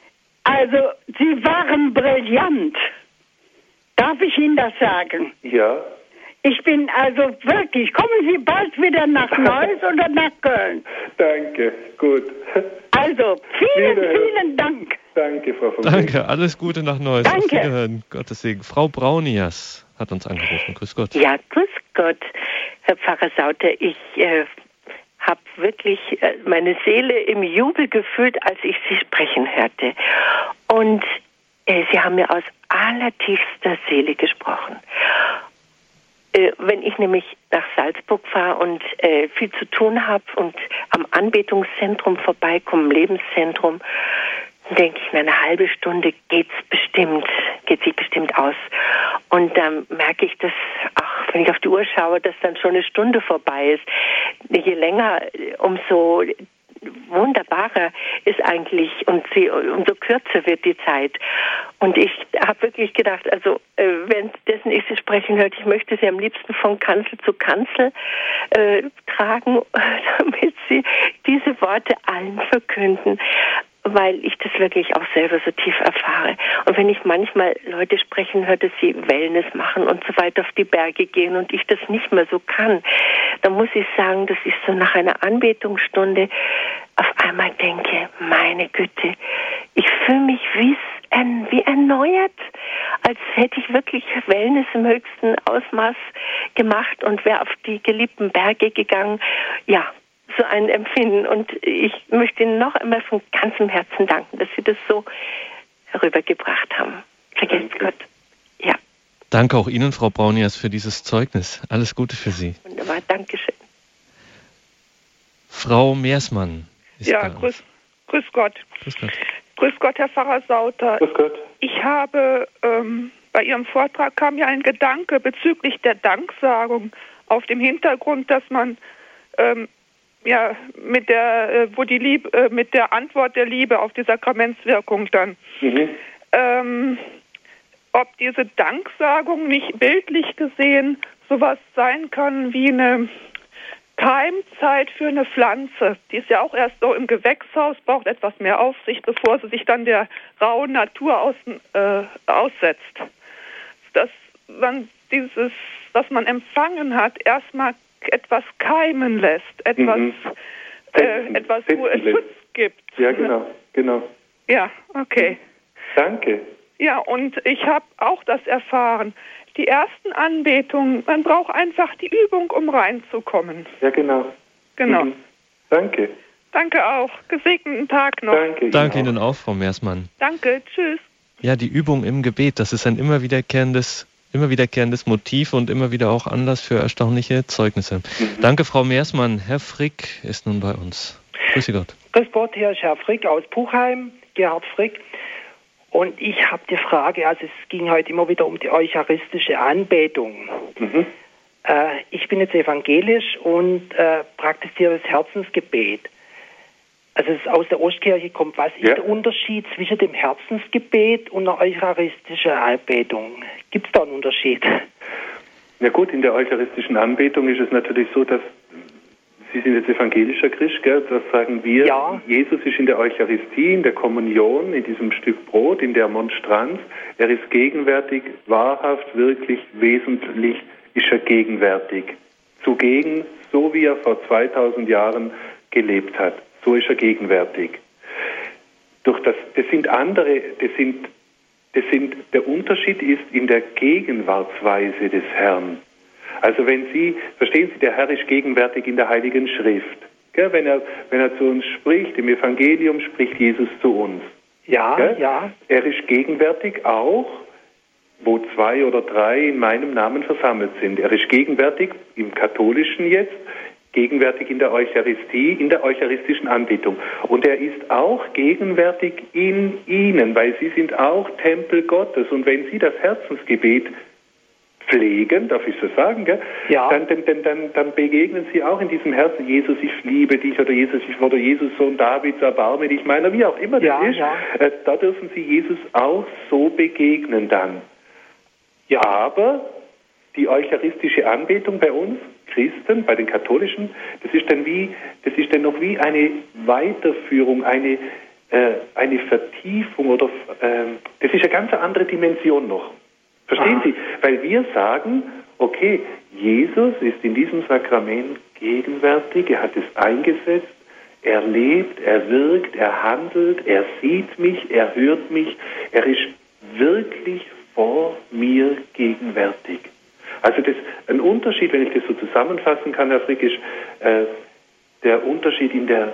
S4: Also, Sie waren brillant. Darf ich Ihnen das sagen?
S2: Ja.
S4: Ich bin also wirklich, kommen Sie bald wieder nach Neuss oder nach Köln?
S2: Danke, gut.
S4: Also, vielen, vielen Dank.
S2: Danke, Frau von
S1: Danke,
S2: Beek.
S1: alles Gute nach Neuss.
S4: Danke.
S1: Auf Wiederhören, Gottes Segen. Frau Braunias hat uns angerufen. Grüß Gott.
S5: Ja, grüß Gott, Herr Pfarrer Sauter. Ich äh, habe wirklich äh, meine Seele im Jubel gefühlt, als ich Sie sprechen hörte. Und äh, Sie haben mir aus allertiefster Seele gesprochen. Äh, wenn ich nämlich nach Salzburg fahre und äh, viel zu tun habe und am Anbetungszentrum vorbeikomme, im Lebenszentrum, denke ich, in einer halben Stunde geht's bestimmt, geht sich bestimmt aus. Und dann merke ich, dass, ach, wenn ich auf die Uhr schaue, dass dann schon eine Stunde vorbei ist. Je länger, umso wunderbarer ist eigentlich und sie, umso kürzer wird die Zeit. Und ich habe wirklich gedacht, also äh, währenddessen ich Sie sprechen hörte, ich möchte Sie am liebsten von Kanzel zu Kanzel äh, tragen, damit Sie diese Worte allen verkünden, weil ich das wirklich auch selber so tief erfahre. Und wenn ich manchmal Leute sprechen höre, dass sie Wellness machen und so weiter auf die Berge gehen und ich das nicht mehr so kann, dann muss ich sagen, dass ich so nach einer Anbetungsstunde auf einmal denke, meine Güte, ich fühle mich wie, wie erneuert, als hätte ich wirklich Wellness im höchsten Ausmaß gemacht und wäre auf die geliebten Berge gegangen. Ja, so ein Empfinden. Und ich möchte Ihnen noch einmal von ganzem Herzen danken, dass Sie das so herübergebracht haben. Vergesst Gott. Ja.
S1: Danke auch Ihnen, Frau Braunias, für dieses Zeugnis. Alles Gute für Sie.
S5: Wunderbar, Dankeschön.
S1: Frau Meersmann ist
S6: Ja,
S1: bei
S6: grüß,
S1: uns.
S6: grüß Gott.
S1: Grüß Gott.
S6: Grüß Gott, Herr Pfarrer Sauter.
S2: Grüß Gott.
S6: Ich habe, ähm, bei Ihrem Vortrag kam ja ein Gedanke bezüglich der Danksagung auf dem Hintergrund, dass man ähm, ja mit der, äh, wo die Liebe, äh, mit der Antwort der Liebe auf die Sakramentswirkung dann,
S2: Mhm.
S6: ähm, ob diese Danksagung nicht bildlich gesehen sowas sein kann wie eine Keimzeit für eine Pflanze. Die ist ja auch erst so im Gewächshaus, braucht etwas mehr Aufsicht, bevor sie sich dann der rauen Natur aus, äh, aussetzt. Dass man dieses, was man empfangen hat, erstmal etwas keimen lässt, etwas,
S2: Mhm.
S6: äh, etwas, wo es Schutz gibt.
S2: Ja, genau, genau.
S6: Ja, okay.
S2: Danke.
S6: Ja, und ich habe auch das erfahren. Die ersten Anbetungen, man braucht einfach die Übung, um reinzukommen.
S2: Ja, genau.
S6: Genau.
S2: Mhm. Danke.
S6: Danke auch. Gesegneten Tag noch.
S2: Danke.
S1: Danke
S2: Ihnen
S1: Ihnen auch, Frau Meersmann.
S6: Danke. Tschüss.
S1: Ja, die Übung im Gebet, das ist ein immer wiederkehrendes, immer wiederkehrendes Motiv und immer wieder auch Anlass für erstaunliche Zeugnisse.
S2: Mhm.
S1: Danke, Frau Meersmann. Herr Frick ist nun bei uns. Grüße Gott.
S7: Grüß Gott, hier ist Herr Frick aus Puchheim, Gerhard Frick. Und ich habe die Frage, also es ging heute immer wieder um die eucharistische Anbetung.
S2: Mhm.
S7: Äh, ich bin jetzt evangelisch und äh, praktiziere das Herzensgebet. Also es aus der Ostkirche kommt. Was ist
S2: Ja.
S7: der Unterschied zwischen dem Herzensgebet und einer eucharistischen Anbetung? Gibt es da einen Unterschied?
S2: Ja gut, in der eucharistischen Anbetung ist es natürlich so, dass Sie sind jetzt evangelischer Christ, gell? Das sagen wir.
S7: Ja.
S2: Jesus ist in der Eucharistie, in der Kommunion, in diesem Stück Brot, in der Monstranz. Er ist gegenwärtig, wahrhaft, wirklich, wesentlich ist er gegenwärtig. Zugegen, so wie er vor zweitausend Jahren gelebt hat. So ist er gegenwärtig. Durch das, das sind andere, das sind, das sind, der Unterschied ist in der Gegenwartsweise des Herrn. Also wenn Sie, verstehen Sie, der Herr ist gegenwärtig in der Heiligen Schrift. Gell? Wenn er, wenn er zu uns spricht, im Evangelium spricht Jesus zu uns.
S7: Ja,
S2: Gell?
S7: ja.
S2: Er ist gegenwärtig auch, wo zwei oder drei in meinem Namen versammelt sind. Er ist gegenwärtig im Katholischen jetzt, gegenwärtig in der Eucharistie, in der eucharistischen Anbetung. Und er ist auch gegenwärtig in Ihnen, weil Sie sind auch Tempel Gottes. Und wenn Sie das Herzensgebet pflegen, darf ich so sagen, gell?
S7: Ja.
S2: Dann, dann, dann, dann, dann begegnen Sie auch in diesem Herzen, Jesus, ich liebe dich, oder Jesus, ich oder Jesus, Sohn Davids, erbarme dich, meiner, wie auch immer das
S7: Ja,
S2: ist.
S7: ja.
S2: Äh, da dürfen Sie Jesus auch so begegnen dann.
S7: Ja.
S2: Aber die eucharistische Anbetung bei uns Christen, bei den Katholischen, das ist dann wie, das ist dann noch wie eine Weiterführung, eine äh, eine Vertiefung oder äh, das ist eine ganz andere Dimension noch. Verstehen Aha. Sie? Weil wir sagen, okay, Jesus ist in diesem Sakrament gegenwärtig, er hat es eingesetzt, er lebt, er wirkt, er handelt, er sieht mich, er hört mich, er ist wirklich vor mir gegenwärtig. Also das ein Unterschied, wenn ich das so zusammenfassen kann, Herr Frick, ist äh, der Unterschied in der,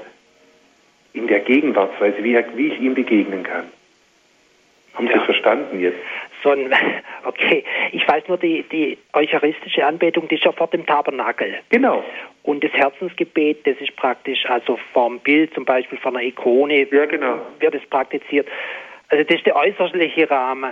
S2: in der Gegenwartsweise, wie, er, wie ich ihm begegnen kann. Haben Sie
S7: ja.
S2: das verstanden jetzt?
S7: So ein, okay, ich weiß nur, die, die eucharistische Anbetung, die ist ja vor dem Tabernakel.
S2: Genau.
S7: Und das Herzensgebet, das ist praktisch, also vom Bild, zum Beispiel von einer Ikone,
S2: ja, genau.
S7: wird es praktiziert. Also das ist der äußerliche Rahmen.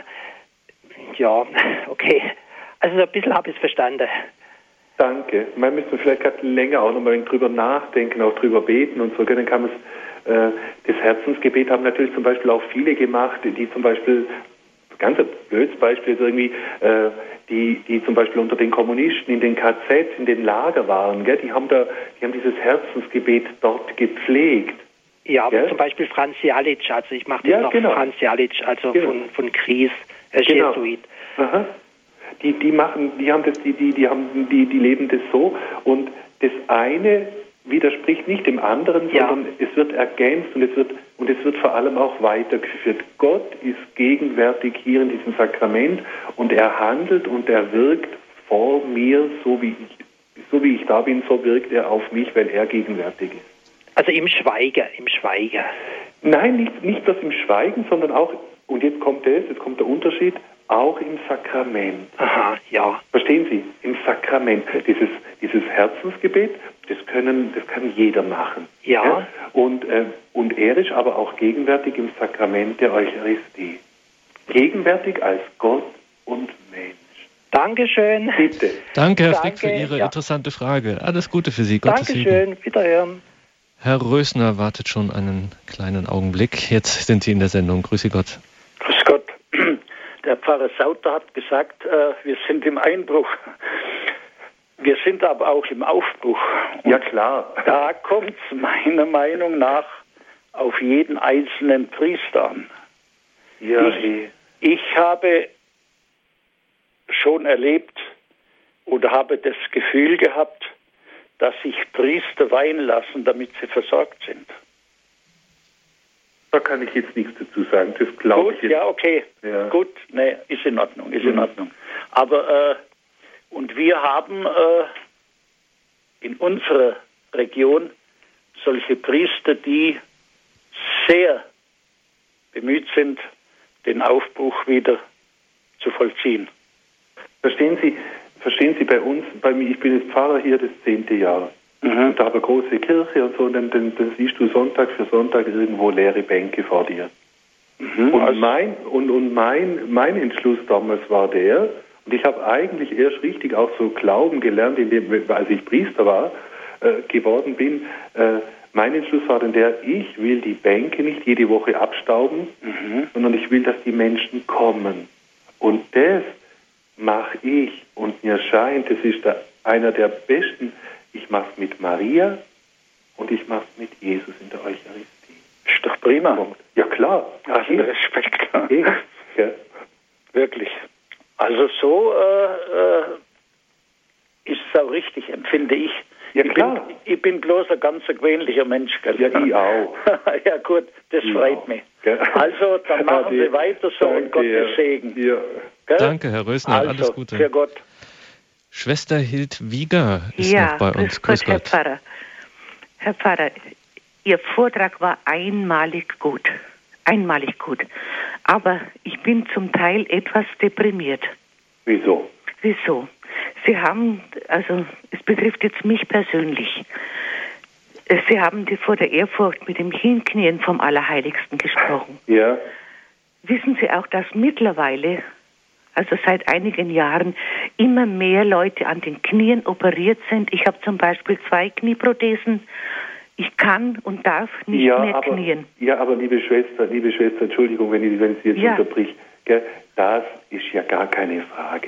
S7: Ja, okay. Also so ein bisschen habe ich es verstanden.
S2: Danke. Man müsste vielleicht gerade länger auch noch mal drüber nachdenken, auch drüber beten und so. Dann kann man äh, das Herzensgebet haben natürlich zum Beispiel auch viele gemacht, die zum Beispiel, ganz ein blödes Beispiel ist irgendwie, äh, die, die zum Beispiel unter den Kommunisten in den K Z, in den Lager waren, gell? Die haben da, die haben dieses Herzensgebet dort gepflegt.
S7: Ja, aber zum Beispiel Franz Jalic, also ich mache das
S2: ja,
S7: noch
S2: genau.
S7: Franz Jalic, also
S2: genau.
S7: von, von Kries, er ist
S2: genau.
S7: Jesuit.
S2: Aha. Die, die machen, die haben das, die, die, die haben, die, die leben das so und das eine widerspricht nicht dem anderen,
S7: ja.
S2: sondern es wird ergänzt und es wird und es wird vor allem auch weitergeführt. Gott ist gegenwärtig hier in diesem Sakrament und er handelt und er wirkt vor mir, so wie ich, so wie ich da bin, so wirkt er auf mich, weil er gegenwärtig ist.
S7: Also im Schweigen, im Schweigen.
S2: Nein, nicht, nicht bloß im Schweigen, sondern auch, und jetzt kommt es, jetzt kommt der Unterschied, auch im Sakrament.
S7: Aha, ja.
S2: Verstehen Sie? Im Sakrament. Dieses, dieses Herzensgebet, das können, das kann jeder machen.
S7: Ja.
S2: ja? Und, äh, und er ist aber auch gegenwärtig im Sakrament der Eucharistie. Gegenwärtig als Gott und Mensch.
S7: Dankeschön.
S2: Bitte.
S1: Danke, Herr
S7: Danke,
S1: Frick, für Ihre
S7: ja.
S1: interessante Frage. Alles Gute für Sie. Gottes Segen.
S7: Dankeschön. Wiederhören.
S1: Herr Rösner wartet schon einen kleinen Augenblick. Jetzt sind Sie in der Sendung. Grüße Gott.
S8: Grüß Gott. Der Pfarrer Sauter hat gesagt, äh, wir sind im Einbruch. Wir sind aber auch im Aufbruch. Und
S2: ja, klar.
S8: Da kommt es meiner Meinung nach auf jeden einzelnen Priester an.
S2: Ja,
S8: ich, ich habe schon erlebt oder habe das Gefühl gehabt, dass sich Priester weihen lassen, damit sie versorgt sind.
S2: Da kann ich jetzt nichts dazu sagen. Das glaube ich jetzt.
S8: Ja, okay.
S2: Ja.
S8: Gut, ne, ist in Ordnung, ist
S2: mhm.
S8: in Ordnung. Aber, äh, und wir haben äh, in unserer Region solche Priester, die sehr bemüht sind, den Aufbruch wieder zu vollziehen.
S2: Verstehen Sie, verstehen Sie bei uns, bei mir, ich bin jetzt Pfarrer hier das zehnte Jahr. Mhm. Und da habe eine große Kirche und so, und dann, dann, dann siehst du Sonntag für Sonntag irgendwo leere Bänke vor dir. Mhm, und also mein, und, und mein, mein Entschluss damals war der, und ich habe eigentlich erst richtig auch so Glauben gelernt, indem, als ich Priester war, äh, geworden bin, äh, mein Entschluss war dann der, ich will die Bänke nicht jede Woche abstauben, mhm. sondern ich will, dass die Menschen kommen. Und das mache ich, und mir scheint, das ist der, einer der besten. Ich mache es mit Maria und ich mache es mit Jesus in der Eucharistie.
S8: Ist doch prima.
S2: Ja, klar.
S8: Also Respekt.
S2: Ja.
S8: Wirklich. Also so äh, äh, ist es auch richtig, empfinde ich.
S2: Ja,
S8: ich,
S2: klar.
S8: Bin, ich bin bloß ein ganz gewöhnlicher Mensch. Gell?
S2: Ja, ich auch.
S8: Ja gut, das
S2: ich
S8: freut
S2: auch.
S8: mich.
S2: Gell?
S8: Also, dann machen Sie weiter so und Gottes Segen.
S2: Ja.
S1: Danke, Herr Rösner.
S8: Also,
S1: alles Gute.
S8: Für Gott.
S1: Schwester Hildwiga ist
S9: ja,
S1: noch bei uns.
S9: Grüß Gott, Herr Pfarrer. Herr Pfarrer, Ihr Vortrag war einmalig gut. Einmalig gut. Aber ich bin zum Teil etwas deprimiert.
S2: Wieso?
S9: Wieso? Sie haben, also es betrifft jetzt mich persönlich, Sie haben die vor der Ehrfurcht mit dem Hinknien vom Allerheiligsten gesprochen.
S2: Ja.
S9: Wissen Sie auch, dass mittlerweile, also seit einigen Jahren, immer mehr Leute an den Knien operiert sind? Ich habe zum Beispiel zwei Knieprothesen. Ich kann und darf nicht
S2: ja,
S9: mehr
S2: aber,
S9: knien.
S2: Ja, aber liebe Schwester, liebe Schwester, Entschuldigung, wenn ich, wenn ich Sie jetzt
S9: ja.
S2: unterbrich, gell, das ist ja gar keine Frage.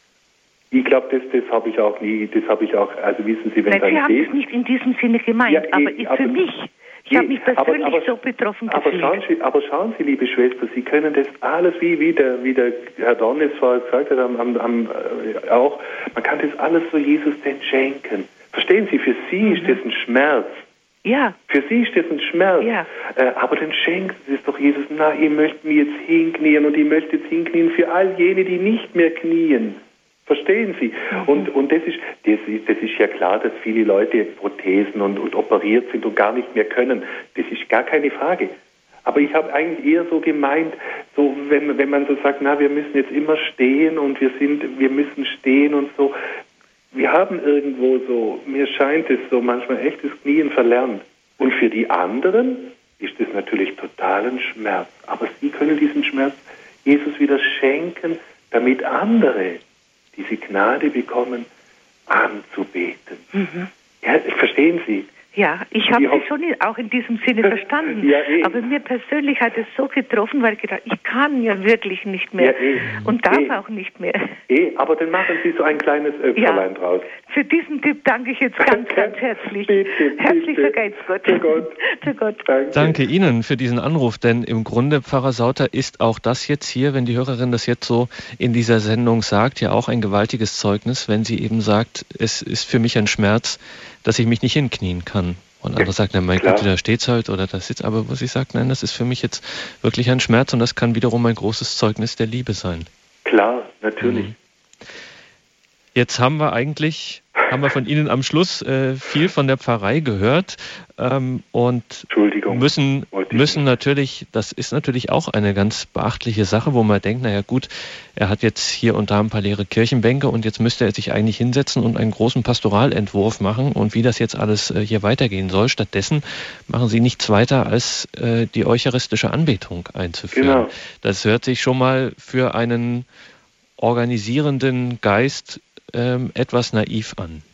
S2: Ich glaube, das, das habe ich auch nie, das habe ich auch, also wissen Sie, wenn
S9: Nein,
S2: dann
S9: Sie haben
S2: steht,
S9: es nicht in diesem Sinne gemeint,
S2: ja,
S9: aber
S2: ich,
S9: ich,
S2: aber
S9: für mich, Ich habe mich persönlich
S2: aber, aber,
S9: so betroffen
S2: aber
S9: gefühlt.
S2: schauen, Sie, aber schauen Sie, liebe Schwester, Sie können das alles, wie, wie, der, wie der Herr Dornis vorher gesagt hat, am, am, am, äh, auch, man kann das alles so Jesus denn schenken. Verstehen Sie, für Sie mhm. ist das ein Schmerz.
S9: Ja.
S2: Für Sie ist das ein Schmerz. Ja. Äh, aber dann schenkt es doch Jesus, na, ihr möchtet mir jetzt hinknien und ihr möchtet jetzt hinknien für all jene, die nicht mehr knien. Verstehen Sie? Mhm. Und, und das, ist, das, ist, das ist ja klar, dass viele Leute Prothesen und, und operiert sind und gar nicht mehr können. Das ist gar keine Frage. Aber ich habe eigentlich eher so gemeint, so wenn, wenn man so sagt, na, wir müssen jetzt immer stehen und wir sind, wir müssen stehen und so. Wir haben irgendwo so, mir scheint es so, manchmal echtes Knien verlernt. Und für die anderen ist das natürlich totalen Schmerz. Aber sie können diesen Schmerz Jesus wieder schenken, damit andere diese Gnade bekommen, anzubeten. Mhm. Ja, verstehen Sie?
S9: Ja, ich habe Sie schon auch in diesem Sinne verstanden. Ja, eh. Aber mir persönlich hat es so getroffen, weil ich gedacht, ich kann ja wirklich nicht mehr ja, eh. und darf eh. auch nicht mehr.
S2: Eh, aber dann machen Sie so ein kleines Öpferlein ja. draus.
S9: Für diesen Tipp danke ich jetzt ganz, ganz herzlich. Bitte, herzlich vergelt's Gott.
S2: Für Gott.
S9: Für Gott.
S1: Danke. Danke Ihnen für diesen Anruf, denn im Grunde, Pfarrer Sauter, ist auch das jetzt hier, wenn die Hörerin das jetzt so in dieser Sendung sagt, ja auch ein gewaltiges Zeugnis, wenn sie eben sagt, es ist für mich ein Schmerz, dass ich mich nicht hinknien kann. Und andere sagt, na mein Gott, da steht's halt oder das sitzt, aber wo sie sagt, nein, das ist für mich jetzt wirklich ein Schmerz und das kann wiederum ein großes Zeugnis der Liebe sein.
S2: Klar, natürlich. Mhm.
S1: Jetzt haben wir eigentlich, haben wir von Ihnen am Schluss äh, viel von der Pfarrei gehört ähm, und müssen, müssen natürlich, das ist natürlich auch eine ganz beachtliche Sache, wo man denkt, naja gut, er hat jetzt hier und da ein paar leere Kirchenbänke und jetzt müsste er sich eigentlich hinsetzen und einen großen Pastoralentwurf machen und wie das jetzt alles äh, hier weitergehen soll. Stattdessen machen Sie nichts weiter, als äh, die eucharistische Anbetung einzuführen. Genau. Das hört sich schon mal für einen organisierenden Geist ähm, etwas naiv an.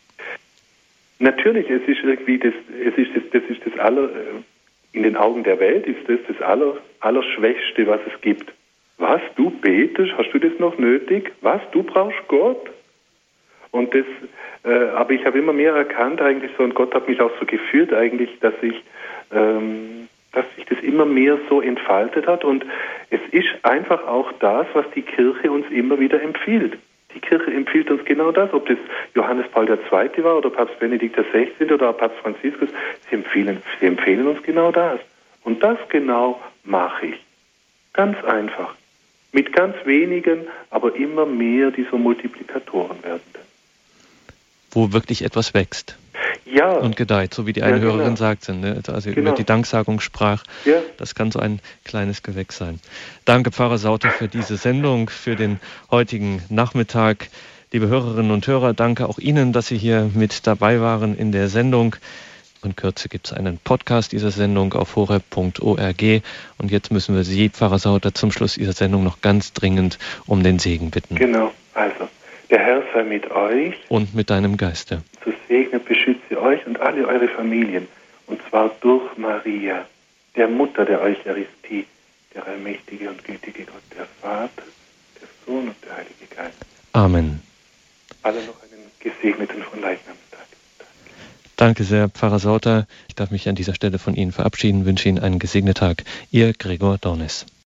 S2: Natürlich, es ist irgendwie das, es ist das, das ist das aller, in den Augen der Welt ist das das aller, Allerschwächste, was es gibt. Was, du betest? Hast du das noch nötig? Was, du brauchst Gott? Und das, äh, aber ich habe immer mehr erkannt eigentlich so, und Gott hat mich auch so geführt eigentlich, dass ich, ähm, dass sich das immer mehr so entfaltet hat und es ist einfach auch das, was die Kirche uns immer wieder empfiehlt. Die Kirche empfiehlt uns genau das, ob das Johannes Paul der Zweite war oder Papst Benedikt der Sechzehnte oder Papst Franziskus, sie empfehlen, sie empfehlen uns genau das. Und das genau mache ich. Ganz einfach. Mit ganz wenigen, aber immer mehr, die so Multiplikatoren werden.
S1: Wo wirklich etwas wächst.
S2: Ja.
S1: Und gedeiht, so wie die eine ja, Hörerin genau. sagte, ne? Also genau. über die Danksagung sprach. Ja. Das kann so ein kleines Gewächs sein. Danke, Pfarrer Sauter, für diese Sendung, für den heutigen Nachmittag. Liebe Hörerinnen und Hörer, danke auch Ihnen, dass Sie hier mit dabei waren in der Sendung. In Kürze gibt es einen Podcast dieser Sendung auf horeb punkt org. Und jetzt müssen wir Sie, Pfarrer Sauter, zum Schluss dieser Sendung noch ganz dringend um den Segen bitten.
S2: Genau, also. Der Herr sei mit euch.
S1: Und mit deinem Geiste.
S2: So segne, beschütze euch und alle eure Familien. Und zwar durch Maria, der Mutter der Eucharistie, der allmächtige und gütige Gott, der Vater, der Sohn und der Heilige Geist.
S1: Amen.
S2: Alle noch einen gesegneten Fronleichnamstag.
S1: Danke sehr, Pfarrer Sauter. Ich darf mich an dieser Stelle von Ihnen verabschieden, wünsche Ihnen einen gesegneten Tag. Ihr Gregor Dornis.